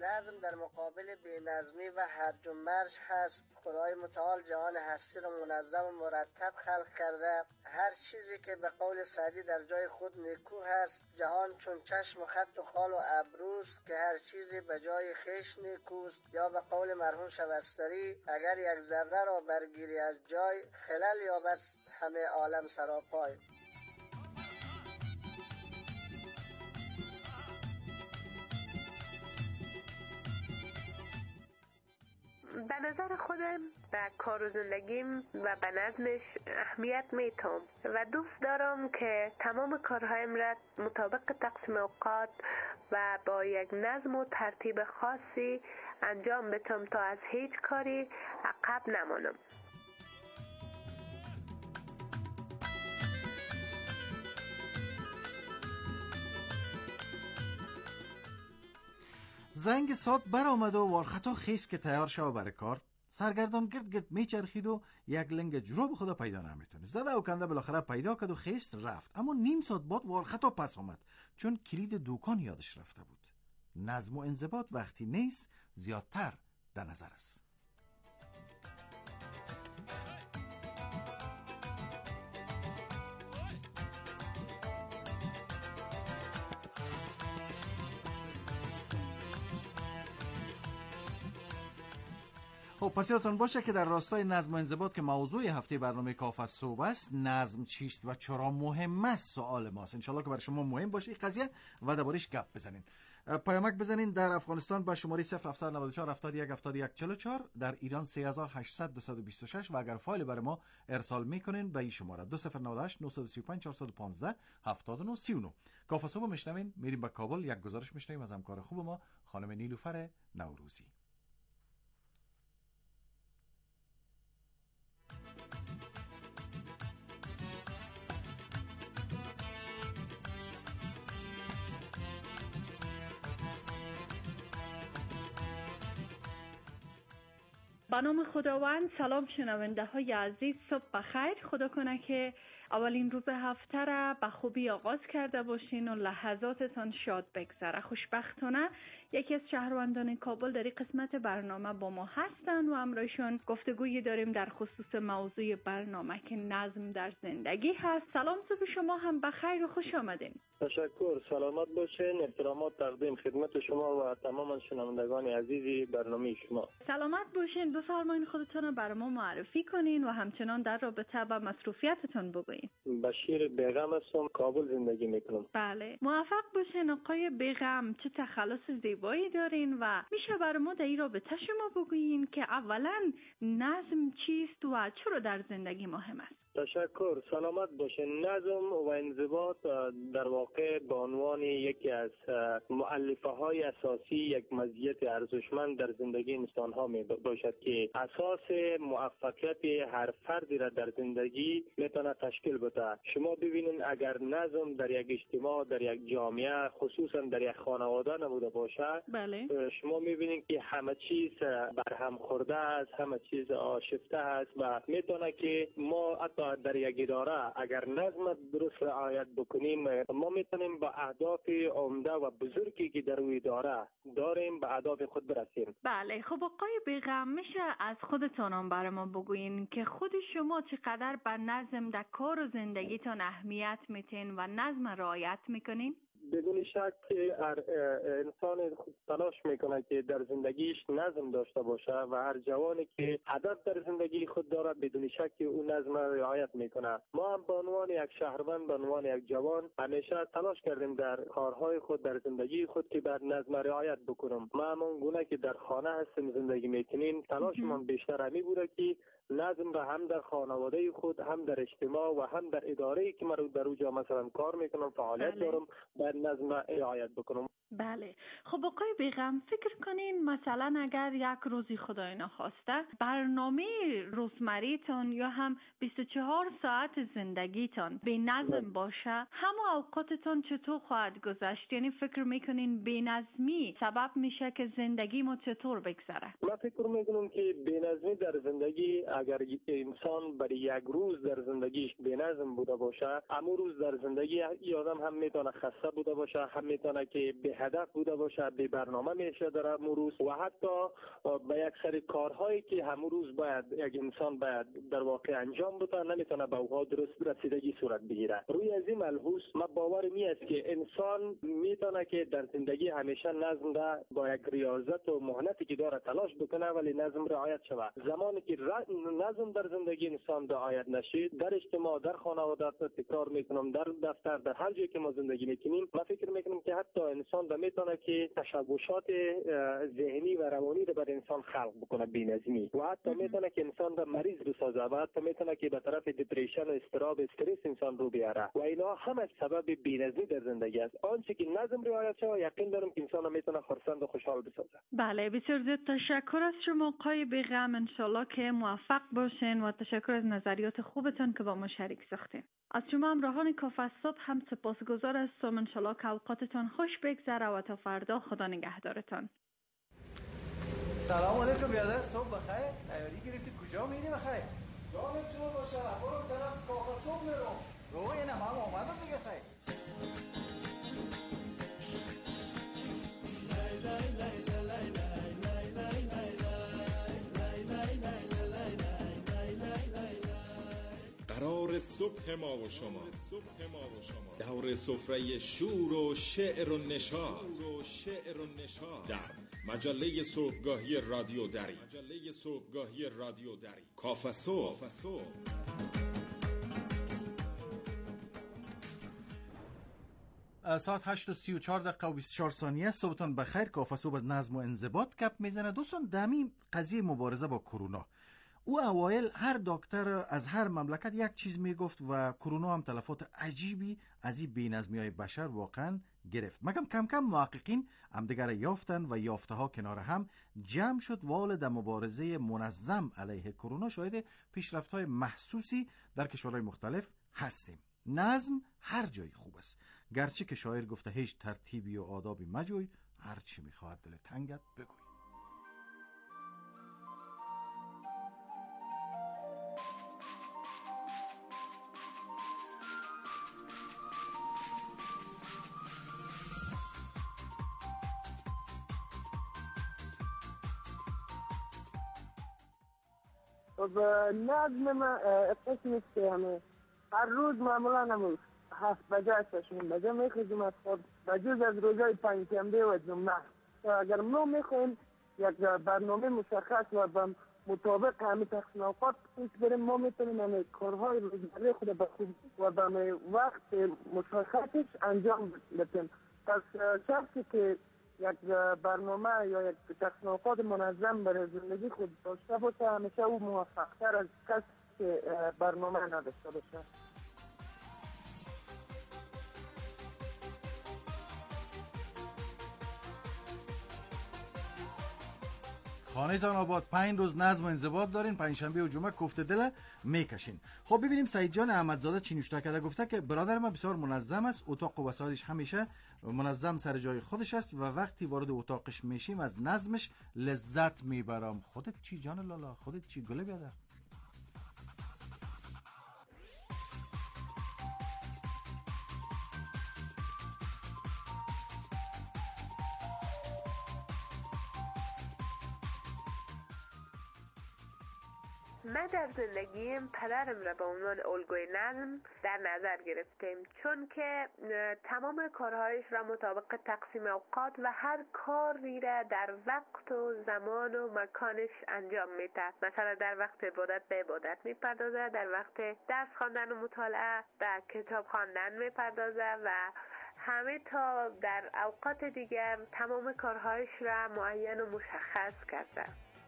نظم در مقابل بی‌نظمی و هرج و مرج هست. خدای متعال جهان هستی را منظم و مرتب خلق کرده. هر چیزی که به قول سعدی در جای خود نیکو هست. جهان چون چشم و خط و خال و ابروست که هر چیزی به جای خیش نیکوست. یا به قول مرحوم شبستری اگر یک ذره را برگیری از جای، خلل یابد همه عالم سراپای. به نظر خودم به کار و زندگیم و به نظمش اهمیت میتم و دوست دارم که تمام کارهایم را مطابق تقسیم اوقات و با یک نظم و ترتیب خاصی انجام بدم تا از هیچ کاری عقب نمانم. زنگ ساعت برآمد و وارخطا خیست که تیار شو برای کار. سرگردان گرد گرد میچرخید و یک لنگ جوراب به خدا پیدا نمیتونه. زده و کنده بالاخره پیدا کرد و خیست رفت. اما نیم ساعت بعد وارخطا پس آمد چون کلید دکان یادش رفته بود. نظم و انضباط وقتی نیست زیادتر در نظر است. خب پس یادتون باشه که در راستای نظم و انضباط که موضوع هفته برنامه کاف از صبح است، نظم چیست و چرا مهم است سوال ماست. انشالله که برای شما مهم باشه این قضیه و دربارش گپ بزنین. پیامک بزنین در افغانستان به شماره صفر هفت نه چهار هفتاد و یک هفتاد و یک چهل و چهار، در ایران سه هزار و هشتصد دویست و بیست و شش و اگر فایل برای ما ارسال میکنین به این شماره دو صفر نه هشت نه سه پنج چهار یک پنج هفتاد و نه سی و نه. کاف صبح میشنوین. میریم به کابل. یک گزارش میشنویم از همکار خوب ما خانم نیلوفر نوروزی. به نام خداوند. سلام شنونده های عزیز، صبح بخیر. خدا کنه که اولین روز هفته را به خوبی آغاز کرده باشین و لحظاتتان شاد بگذره. خوشبختانه یکی از شهروندان کابل در این قسمت برنامه با ما هستند و امروزشون گفتگویی داریم در خصوص موضوع برنامه که نظم در زندگی هست. سلام، صبح شما هم بخیر و خوش آمدین. تشکر، سلامت باشین. احترامات تقدیم خدمت شما و تمام شنوندگان عزیزی برنامه شما. سلامت باشین. بفرمایید خودتون رو برای ما معرفی کنین و همچنان در رابطه با مصروفیتتون بگوین. بشیر بیغم هستم، کابل زندگی میکنم. بله، موفق باشین آقای بیغم. چه تخلص زیبایی دارین و میشه برای ما در این رابطه شما بگوین که اولا نظم چیست و چرا در زندگی مهم است؟ تشکر، سلامت باشین. نظم و انضباط در واقع به عنوان یکی از مؤلفه های اساسی یک مزیت ارزشمند در زندگی انسان ها می باشد که اساس موفقیت هر فردی را در زندگی میتونه تشکیل بده. شما ببینید اگر نظم در یک اجتماع، در یک جامعه، خصوصا در یک خانواده نبوده باشه، بله، شما میبینید که همه چیز برهم خورده است، همه چیز آشفته است و میتونه که ما حتی در یک اداره اگر نظم درست رعایت بکنیم ما میتونیم با اهداف عمده و بزرگی که در اون اداره داریم به اهداف خود برسیم. بله، خب آقای بیغم میشه از خودتان هم برای ما بگوین که خود شما چقدر به نظم در کار و زندگیتان اهمیت میتین و نظم رعایت میکنین؟ بدون شک هر انسان تلاش میکنه که در زندگیش نظم داشته باشه و هر جوانی که هدف در زندگی خود داره بدون شک اون نظم رعایت میکنه. ما هم به عنوان یک شهروند، به عنوان یک جوان همیشه تلاش کردیم در کارهای خود، در زندگی خود که بر نظم رعایت بکنم. ما همون گونه که در خانه هستیم زندگی میکنیم تلاشمان بیشتر همی بوده که نظم را هم در خانواده خود، هم در اجتماع و هم در اداره‌ای که من در اونجا مثلا کار میکنم، فعالیت بله. دارم، بر نظم رعایت بکنم. بله، خب آقای بیغم فکر کنین مثلا اگر یک روزی خدای نخواسته برنامه روزمریتون یا هم بیست و چهار ساعت زندگیتون به نظم باشه، همه اوقاتتون چطور خواهد گذشت؟ یعنی فکر میکنین بی‌نظمی سبب میشه که زندگی ما چطور بگذره؟ من فکر میکنم که بی‌نظمی در زندگی اگر انسان برای یک روز در زندگیش بی‌نظم بوده باشه، امو روز در زندگی ای آدم هم میتونه خسته بوده بوده باشه، هم میتونه که به هدف بوده باشه، به برنامه میشه در همون روز و حتی به یک سری کارهایی که همون روز باید یک انسان باید در واقع انجام بده نمیتونه به اوقات درست رسیدگی صورت بگیره. روی از این ملحوظ من باور می است که انسان میتونه که در زندگی همیشه نظم را با یک ریاضت و مهنتی که داره تلاش بکنه ولی نظم رعایت شود. زمانی که نظم در زندگی انسان رعایت نشید، در اجتماع، در خانواده، تکرار میکنم، در دفتر، در هر جایی که ما زندگی میکنیم، من فکر میکنم که حتی انسان را میتونه که تشوشات ذهنی و روانی را بر انسان خلق بکنه، بی‌نظمی، و حتی میتونه که انسان را مریض بسازه و حتی میتونه که به طرف دیپریشن و اضطراب، استرس انسان رو بیاره و اینا هم از سبب بی‌نظمی در زندگی است. آنچه که نظم رعایت شود یقین دارم که انسان میتونه خرسند و خوشحال بسازه. بله، بسیار زیاد تشکر از شما آقای بیغم، انشالله که موفق باشین و تشکر از نظریات خوبتون که با ما شریک ساختین. از شما همراهان کافه صبح هم سپاسگزار هستم. انشالله که اوقاتتون خوش بگذره و تا فردا خدا نگهدارتون. سلام علیکم بیادر، صبح بخیر. تیاری گرفتی کجا میری بخیر؟ جامت جور باشه، برو طرف کافه صبح میرم. روی اینم هم آمدم دیگه خیر. قرار صبح ما و شما دور سفره شور و شعر و نشاط در مجله صبحگاهی رادیو دری کافه صبح. ساعت هشت و سی و چهار دقیقه و بیست و چهار ثانیه. صبحتون بخیر. کافه صبح از نظم و انضباط گپ میزنه. دوستان، دمی قضیه مبارزه با کرونا، او اوایل هر دکتر از هر مملکت یک چیز میگفت و کرونا هم تلفات عجیبی از این بی‌نظمی های بشر واقعا گرفت. مگم کم کم محققین هم دیگر یافتن و یافته ها کنار هم جمع شد وال در مبارزه منظم علیه کرونا شاهد پیشرفت های محسوسی در کشورهای مختلف هستیم. نظم هر جای خوب است، گرچه که شاعر گفته هیچ ترتیبی و آدابی مجوی، هر چی میخواد دل تنگت بگوی. خب نظم من قسم است که همه هر روز معمولا همون هفت بجه هستشون بجه میخوزیم از خود بجوز از روزای پنجشنبه و جمعه. اگر ما میخوایم یک برنامه مشخص و به مطابق همه تقسیم اوقات پیش بریم، ما میتونیم همه کارهای روزمره خود به خوب و به وقت مشخصش انجام بدیم. پس شخصی که یک برنامه یا یک تقسیم اوقات منظم برای زندگی خود داشته باشه همیشه او موفق‌تر از کسی که برنامه نداشته باشه. خانه‌تان آباد. پنج روز نظم و انضباط دارین، پنجشنبه و جمعه کوفته دل میکشین. خب ببینیم سعید جان احمدزاده چی نوشته کرده. گفته که برادر من بسیار منظم است، اتاق و وسایلش همیشه منظم سر جای خودش است و وقتی وارد اتاقش میشیم از نظمش لذت میبرم. خودت چی جان لالا؟ خودت چی گله بیادر؟ من در زندگیم پدرم را به عنوان الگوی نظم در نظر گرفتیم، چون که تمام کارهایش را مطابق تقسیم اوقات و هر کاری را در وقت و زمان و مکانش انجام میداد. مثلا در وقت عبادت به عبادت میپردازه، در وقت درس خواندن و مطالعه به کتاب خواندن میپردازه و همه تا در اوقات دیگر تمام کارهایش را معین و مشخص کرده.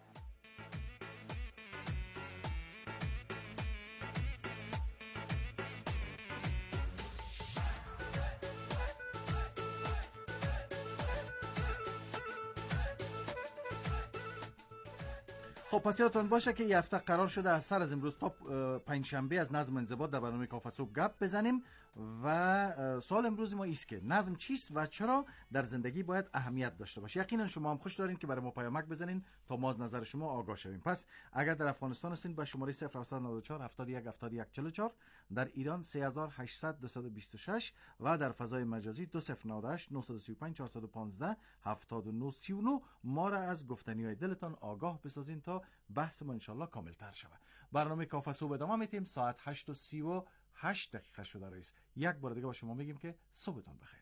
خب پس یادتون باشه که یه هفته قرار شده از سر از امروز تا پنجشنبه از نظم و انضباط در برنامه کافه صبح گپ بزنیم و سوال امروز ما ایست که نظم چیست و چرا در زندگی باید اهمیت داشته باشه. یقینا شما هم خوش دارین که برای ما پیامک بزنین تا ما از نظر شما آگاه شویم. پس اگر در افغانستان هستین به شماره صفر هفت نه چهار هفتاد و یک هفتاد و یک چهل و چهار، در ایران سه هزار و هشتصد دویست و بیست و شش و در فضای مجازی دو صفر نه هشت نه سه پنج چهار یک پنج هفتاد و نه سی و نه ما را از گفتنی‌های دلتان آگاه بسازین تا بحث ما انشالله کاملتر شود. برنامه کافه صبح ادامه میدیم. ساعت هشت و سی و هشت دقیقه شده رئیس. یک بار دیگه با شما میگیم که صبحتون بخیر.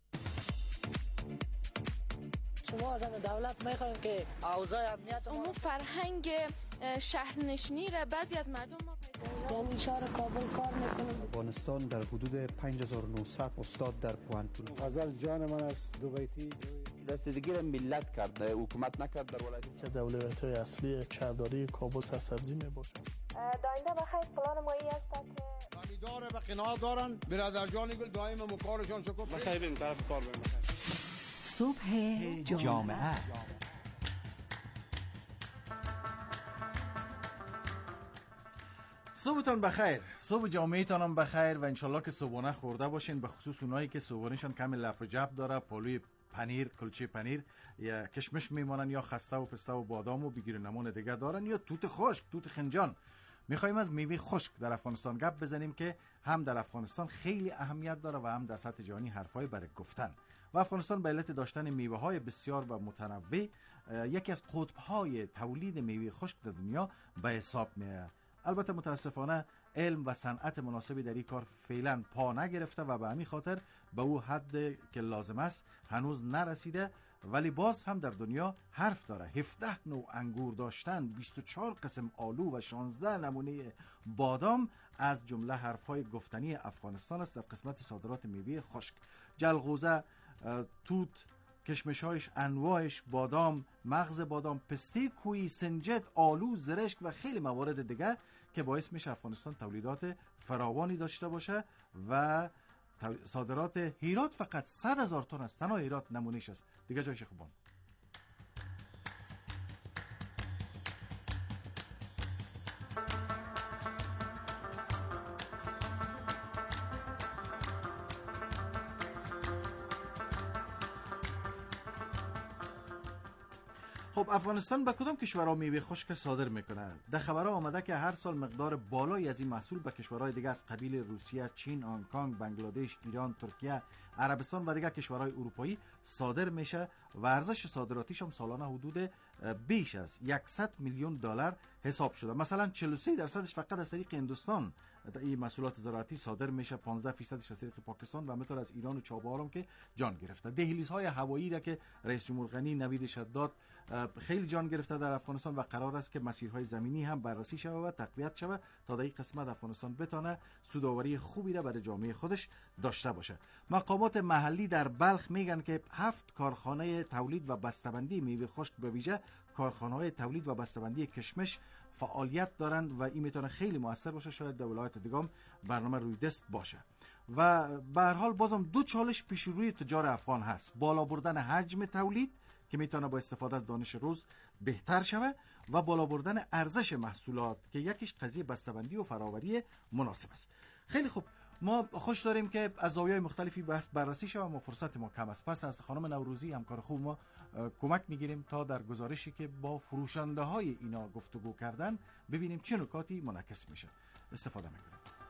شما از همه دولت میخوایم که اوضاع امنیت اون فرهنگ شهرنشینی را بعضی از مردم ما پیدا یعنی شهر کابل کار میکنم. افغانستان در حدود پنج هزار و نهصد استاد در پوهنتون. غزل جان من است دو بیتی رسیدگی را ملت کرده، حکومت نکرد. در ولایت که از اولویت‌های اصلی شهرداری کابل سرسبزی میباشد. داینده بخیر پلان ما ای است که خریدار به قناعت دارن. برادر جان گل دائم مکارشان شکر بخیر بریم طرف کار بریم. صبح جامعه. صبحتون بخیر. صبح جامعهتان هم بخیر و انشالله که صبحانه خورده باشین، به خصوص اونایی که صبحانهشان کم لپ و جب داره، پالوی پنیر، کلچه پنیر یا کشمش میمانن یا خسته و پسته و بادام و بگیر نمون دیگه دارن یا توت خشک، توت خنجان. میخوایم از میوه خشک در افغانستان گپ بزنیم که هم در افغانستان خیلی اهمیت داره و هم در سطح جهانی حرفای برای گفتن. و افغانستان به علت داشتن میوه های بسیار و متنوع یکی از قطب های تولید میوه خشک در دنیا به حساب میاد. البته متاسفانه علم و صنعت مناسبی در این کار فعلا پا نگرفته و به همین خاطر به او حد که لازم است هنوز نرسیده، ولی باز هم در دنیا حرف داره. هفده نوع انگور داشتن، بیست و چهار قسم آلو و شانزده نمونه بادام از جمله حرفهای گفتنی افغانستان است در قسمت صادرات میوه خشک. جلغوزه، توت، کشمش‌هایش، انواعش، بادام، مغز بادام، پسته کوهی، سنجد، آلو، زرشک و خیلی موارد دیگه که باعث میشه افغانستان تولیدات فراوانی داشته باشه و صادرات هیرات فقط صد هزار تن است. تنها هیرات نمونهش است، دیگه جایش خوبان. خب افغانستان به کدام کشورها میوه خشک صادر میکنه؟ در خبرها آمده که هر سال مقدار بالایی از این محصول به کشورهای دیگه از قبیل روسیه، چین، هنگ کنگ، بنگلادش، ایران، ترکیه، عربستان و دیگر کشورهای اروپایی صادر میشه و ارزش صادراتیش هم سالانه حدود بیش از صد میلیون دلار حساب شده. مثلا چهل و سه درصدش فقط از طریق هندوستان این محصولات زراعتی صادر میشه، پانزده فیصدش از طریق پاکستان و همینطور از ایران و چابهار هم که جان گرفته. دهلیزهای هوایی را که رئیس جمهور غنی نوید شداد خیلی جان گرفته در افغانستان و قرار است که مسیرهای زمینی هم بررسی شود و تقویت شود تا در این قسمت افغانستان بتونه سودآوری خوبی را برای جامعه خودش داشته باشه. مقامات محلی در بلخ میگن که هفت کارخانه تولید و بسته‌بندی میوه خشک به ویژه کارخانه‌های تولید و بسته‌بندی کشمش فعالیت دارند و این میتونه خیلی موثر باشه. شاید در ولایت دیگه برنامه روی دست باشه و به هر حال بازم دو چالش پیش روی تجار افغان هست: بالا بردن حجم تولید که میتونه با استفاده از دانش روز بهتر شوه و بالا بردن ارزش محصولات که یکیش قضیه بسته‌بندی و فراوری مناسب است. خیلی خوب، ما خوش داریم که از زاویه‌های مختلفی بحث بررسی شود. ما فرصت ما کم است، پس از خانم نوروزی همکار خوب ما کمک میگیریم تا در گزارشی که با فروشنده های اینا گفتگو کردن ببینیم چه نکاتی منعکس میشه. استفاده میکنیم.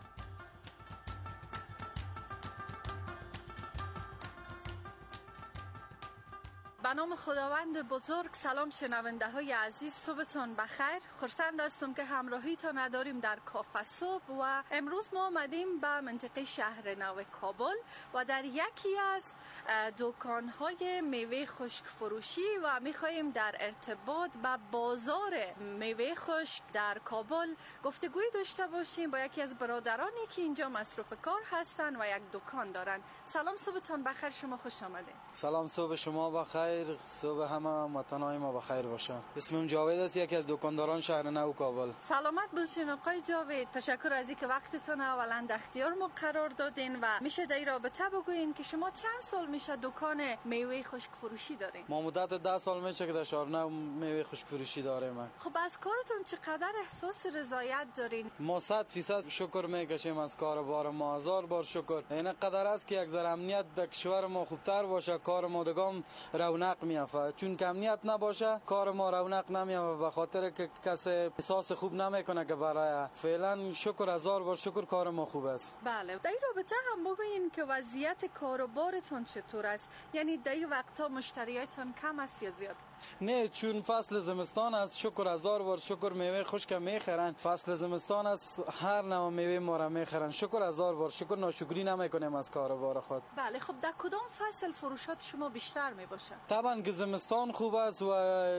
به نام خداوند بزرگ. سلام شنونده های عزیز، صبحتان بخیر. خرسند هستم که همراهیتان نداریم در کافه صبح و امروز ما آمدیم به منطقه شهر نو کابل و در یکی از دکانهای میوه خشک فروشی و میخواییم در ارتباط به بازار میوه خشک در کابل گفتگوی داشته باشیم با یکی از برادرانی که اینجا مصروف کار هستند و یک دکان دارند. سلام، صبحتان بخیر، شما خوش آمدید. سلام، صبح شما بخیر. بخیر. صبح همه وطنای ما بخیر باشه. اسمم جاوید است، یکی از دکانداران شهر نو کابل. سلامت باشین آقای جاوید. تشکر از اینکه وقتتون اولا در اختیار ما قرار دادین و میشه در این رابطه بگوین که شما چند سال میشه دکان میوه خشک فروشی دارین؟ ما مدت ده سال میشه که در شهر نو میوه خشک فروشی داریم. خب از کارتون چقدر احساس رضایت دارین؟ ما صد فیصد شکر میکشیم از کار بار ما. هزار بار شکر. این قدر است که یک ذره امنیت در کشور ما خوبتر باشه، کار ما دگام رونق میافته. چون که امنیت نباشه کار ما رونق نمیافته، به خاطر که کسی احساس خوب نمیکنه که برای فعلا شکر هزار بار شکر کار ما خوب است. بله. در این رابطه هم بگوین که وضعیت کاروبارتون چطور است؟ یعنی در این وقتا مشتریاتون کم است یا زیاد؟ نه، چون فصل زمستان است شکر هزار بار شکر میوه خشک میخرن. فصل زمستان است هر نوع میوه ما را میخرن. شکر هزار بار شکر، ناشکری نمیکنیم از کاروبار خود. بله. خب در کدام فصل فروشات شما بیشتر میباشه؟ طبعا که زمستان خوب است و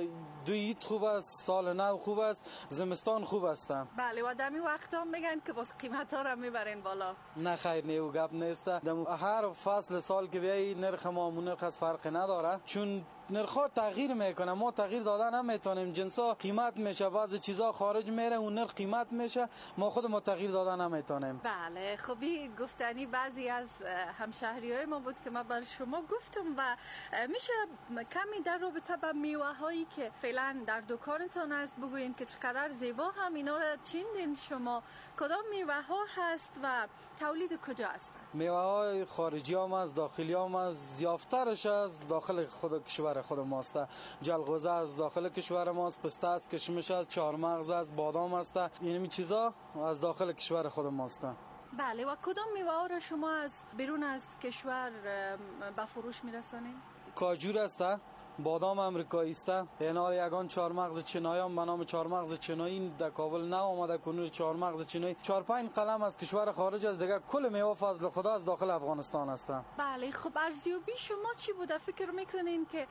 دویت خوب است، سال نو خوب است، زمستان خوب است. بله. و در این وقتا میگن که باز قیمت ها را میبرین بالا. نه خیر، نه او گپ نیست. هر فصل سال که بیایی نرخ ما و نرخ از فرق نداره، چون نرخ تغییر میکنه. ما تغییر دادن نمیتونیم. جنسا قیمت میشه، بعضی چیزا خارج میره اون نرخ قیمت میشه، ما خود ما تغییر دادن نمیتونیم. بله. خبی گفتنی بعضی از همشهریای ما بود که ما بر شما گفتم و میشه کمی در رابطه با میوه هایی که فعلا در دکانتون است بگوین که چقدر زیبا هم اینا را چیندین شما؟ کدام میوه ها هست و تولید کجا است؟ میوه های خارجی هم است، داخلی هم است. زیافترش از داخل خود کشور خود ماست. جلغوزه از داخل کشور ماست، پسته است، کشمش است، چهارمغز است، بادام است. این چیزا از داخل کشور خود ماست. بله. و کدام میوه ها را شما از بیرون از کشور به فروش میرسانید؟ کاجور است، بادام امریکایی است. اینا یگان چهارمغز چینایی هم به نام چهارمغز چینایی در کابل نه آمده کنور. چهارمغز چینایی چهار پنج قلم از کشور خارج از دیگه کل میوه فضل خدا از داخل افغانستان است. بله. خب ارزیابی شما چی بوده؟ فکر میکنین که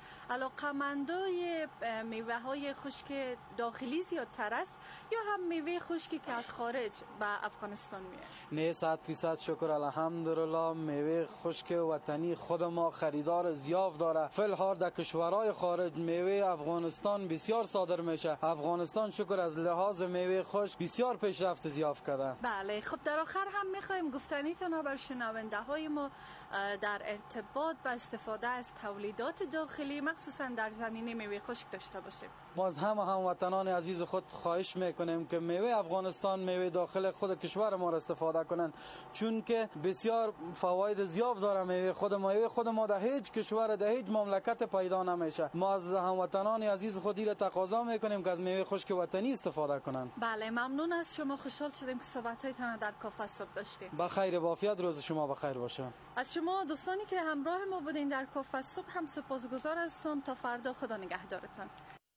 علاقمندای میوه های خشک داخلی زیادتر است یا هم میوه خشکی که از خارج به افغانستان میاد؟ نه، صد فیصد شکر الحمدلله میوه خشک وطنی خود ما خریدار زیاد داره. فی الحال در کشور برای خارج میوه افغانستان بسیار صادر میشه. افغانستان شکر از لحاظ میوه خشک بسیار پیشرفت زیاد کرده. بله. خب در آخر هم میخوایم گفتنیتون بر شنونده های ما در ارتباط با استفاده از تولیدات داخلی مخصوصا در زمینه میوه خشک داشته باشیم. ما از همه هموطنان عزیز خود خواهش میکنیم که میوه افغانستان میوه داخل خود کشور ما را استفاده کنن، چون که بسیار فواید زیاد داره. میوه خود ما میوه خود ما در هیچ کشور در هیچ مملکت پیدا نمیشه. ما از هموطنان عزیز خودی را تقاضا میکنیم که از میوه خشک وطنی استفاده کنن. بله. ممنون از شما. خوشحال شدیم که صحبت‌هایتان در کافه صبح داشتیم. بخیر و عافیت. روز شما بخیر باشه. از شما دوستانی که همراه ما بودین در کافه صبح هم سپاسگزار هستم. تا فردا خدا نگهدارتان.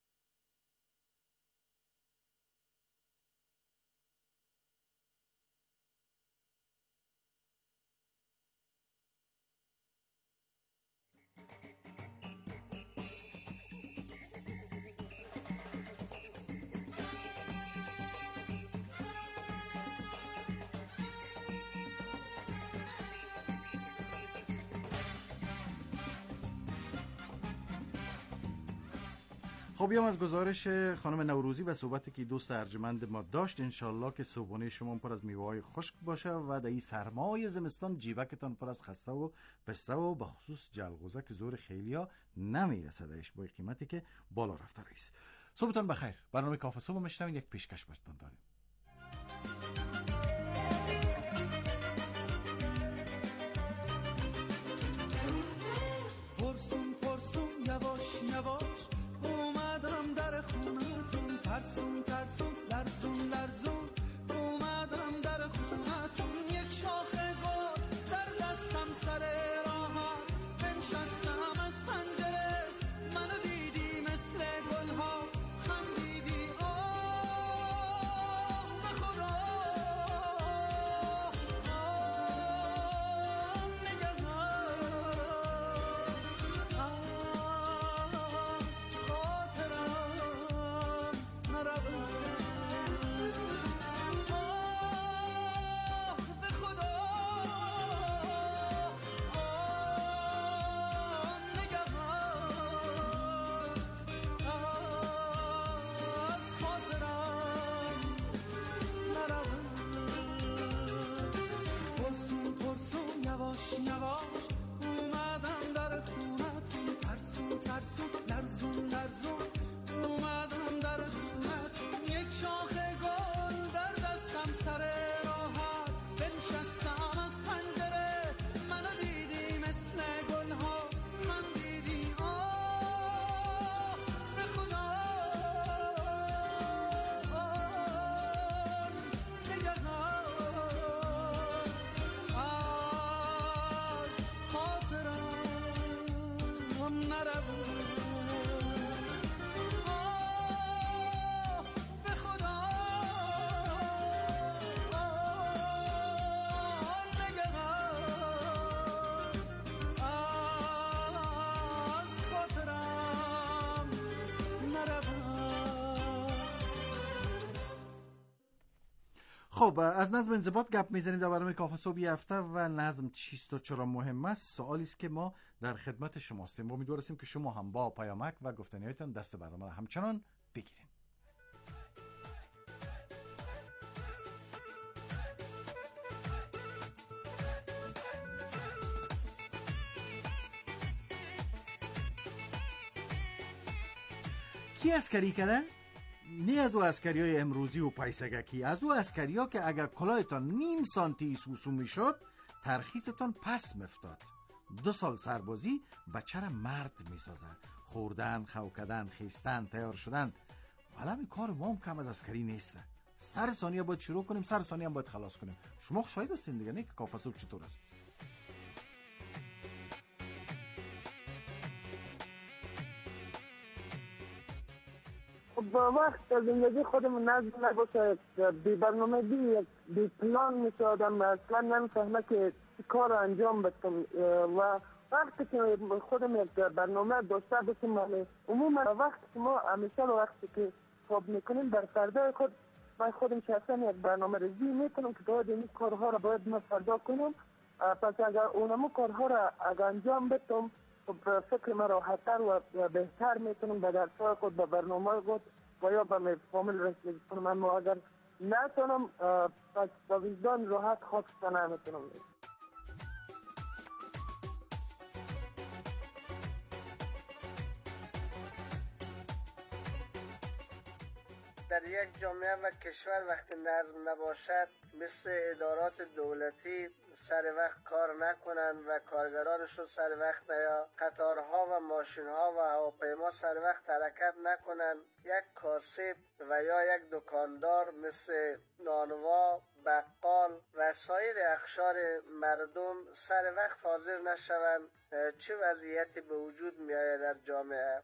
خب بیام از گزارش خانم نوروزی و صحبتی که دوست ارجمند ما داشت. انشالله که صبحانه شما پر از میوه‌های خشک باشه و در این سرمای زمستان جیبکتان پر از خسته و پسته و به خصوص جلغوزه که زور خیلیا نمیرسه دهش با قیمتی که بالا رفته رئیس. صبحتان بخیر. برنامه کافه صبح میشنوین. یک پیشکش براتون داریم. پرسون پرسون یواش یواش اومدم در خونتون، ترسون ترسون لرزون لرزون اومدم در خونتون. یک شاخه گل در دستم سر راهم بنشستم از پنجره، منو دیدی مثل گلها خندیدی آه به خدا آه نگران از خاطرم نرود. نروم. خب از نظم انضباط گپ میزنیم در برنامه کافه صبح هفته و نظم چیست و چرا مهم است. سوالی است که ما در خدمت شما هستیم. امیدوار هستیم که شما هم با پیامک و گفتنیاتتان دست برنامه را همچنان بگیرید. کی اسکری کرده؟ نه از او اسکری های امروزی و پیسگکی، از او اسکری ها که اگر کلاهتان نیم سانتی سوسو می شد ترخیصتان پس مفتاد. دو سال سربازی بچه را مرد می سازد. خوردن، خوکدن، خیستن، تیار شدن. ولی همین کار ما هم کم از اسکری نیسته. سر ثانیه باید شروع کنیم، سر ثانیه هم باید خلاص کنیم. شما شاید هستین دیگه، نه که کافه صبح چطور است؟ با وقت زندگی خودمون نظم نباشه، بی برنامه بی بی پلان میشه آدم اصلا نمیفهمه که کار رو انجام بدم و وقتی که خودم یک برنامه داشته باشم. عموما وقتی که ما همیشه وقتی که خواب میکنیم بر فردا خود من خودم شخصا یک برنامه ریزی میکنم که باید این کارها رو باید من فردا کنم. پس اگر اونمو کارها رو اگر انجام بدم فکر من راحت‌تر و بهتر میتونم به درس‌های خود به برنامه خود و یا به فامیل رسیدگی کنم. اما اگر نتونم پس با وجدان راحت خودشان نمیتونم. در یک جامعه و کشور وقتی نظم نباشد مثل ادارات دولتی سر وقت کار نکنن و کارگرانشون سر وقت نیا، قطارها و ماشینها و هواپیما سر وقت حرکت نکنن، یک کاسب و یا یک دکاندار مثل نانوا، بقال و سایر اقشار مردم سر وقت حاضر نشوند، چه وضعیتی به وجود می آید در جامعه؟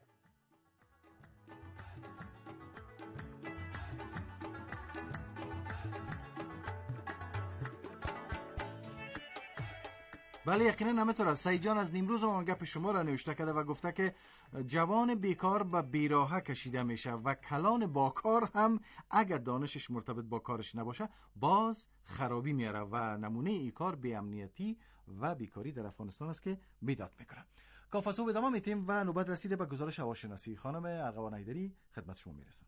بله یقینا همینطور است. سعید جان از نیمروز هم گپ شما را نوشته کرده و گفته که جوان بیکار به بیراهه کشیده میشه و کلان باکار هم اگر دانشش مرتبط با کارش نباشه باز خرابی میاره و نمونه ای کار بی امنیتی و بیکاری در افغانستان است که بیداد میکنه. کافه صبح ادامه میتیم و نوبت رسیده به گزارش هواشناسی. خانم ارغوان حیدری خدمت شما میرسم.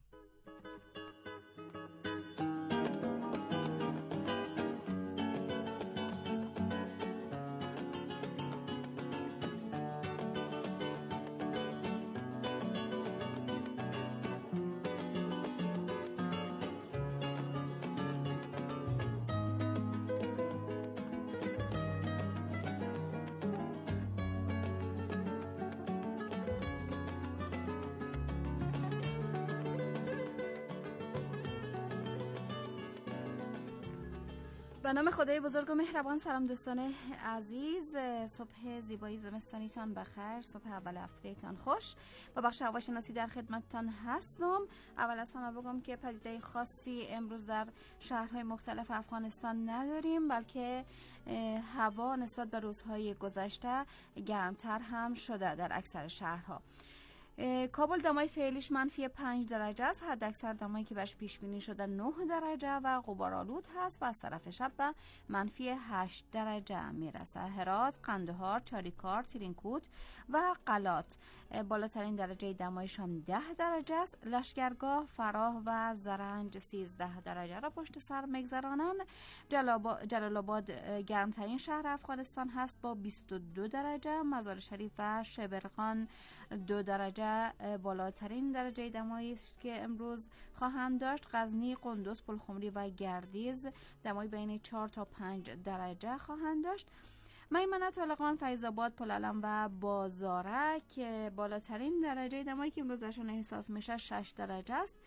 به نام خدای بزرگ و مهربان. سلام دوستان عزیز، صبح زیبایی زمستانیتان بخیر، صبح اول هفتهتان خوش. با بخش هواشناسی در خدمتتان هستم. اول از همه بگم که پدیده خاصی امروز در شهرهای مختلف افغانستان نداریم، بلکه هوا نسبت به روزهای گذشته گرمتر هم شده در اکثر شهرها. کابل دمای فعلیش منفی پنج درجه است، حد اکثر دمایی که بهش پیش بینی شده نه درجه و غبارآلود هست و از طرف شب به منفی هشت درجه میرسه. هرات، قندهار، چاریکار، تیرینکوت و قلات بالاترین درجه دمایشان ده درجه است. لشکرگاه، فراه و زرنج سیزده درجه را پشت سر میگذرانند. جلال آباد گرمترین شهر افغانستان هست با بیست و دو درجه. مزار شریف و شبرغان دو درجه بالاترین درجه دمایی است که امروز خواهند داشت. غزنی، قندوز، پلخمری و گردیز دمای بین چهار تا پنج درجه خواهند داشت. میمنه، طالقان، فیض‌آباد، پلعلم و بازارک بالاترین درجه دمایی که امروز درشان احساس میشه شش درجه است.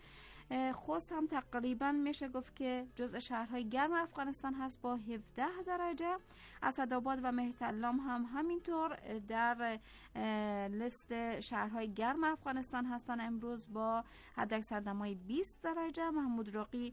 خوست هم تقریبا میشه گفت که جزء شهرهای گرم افغانستان هست با هفده درجه. اسدآباد و مهترلام هم همینطور در لیست شهرهای گرم افغانستان هستن امروز با حداکثر دمای بیست درجه. محمود راقی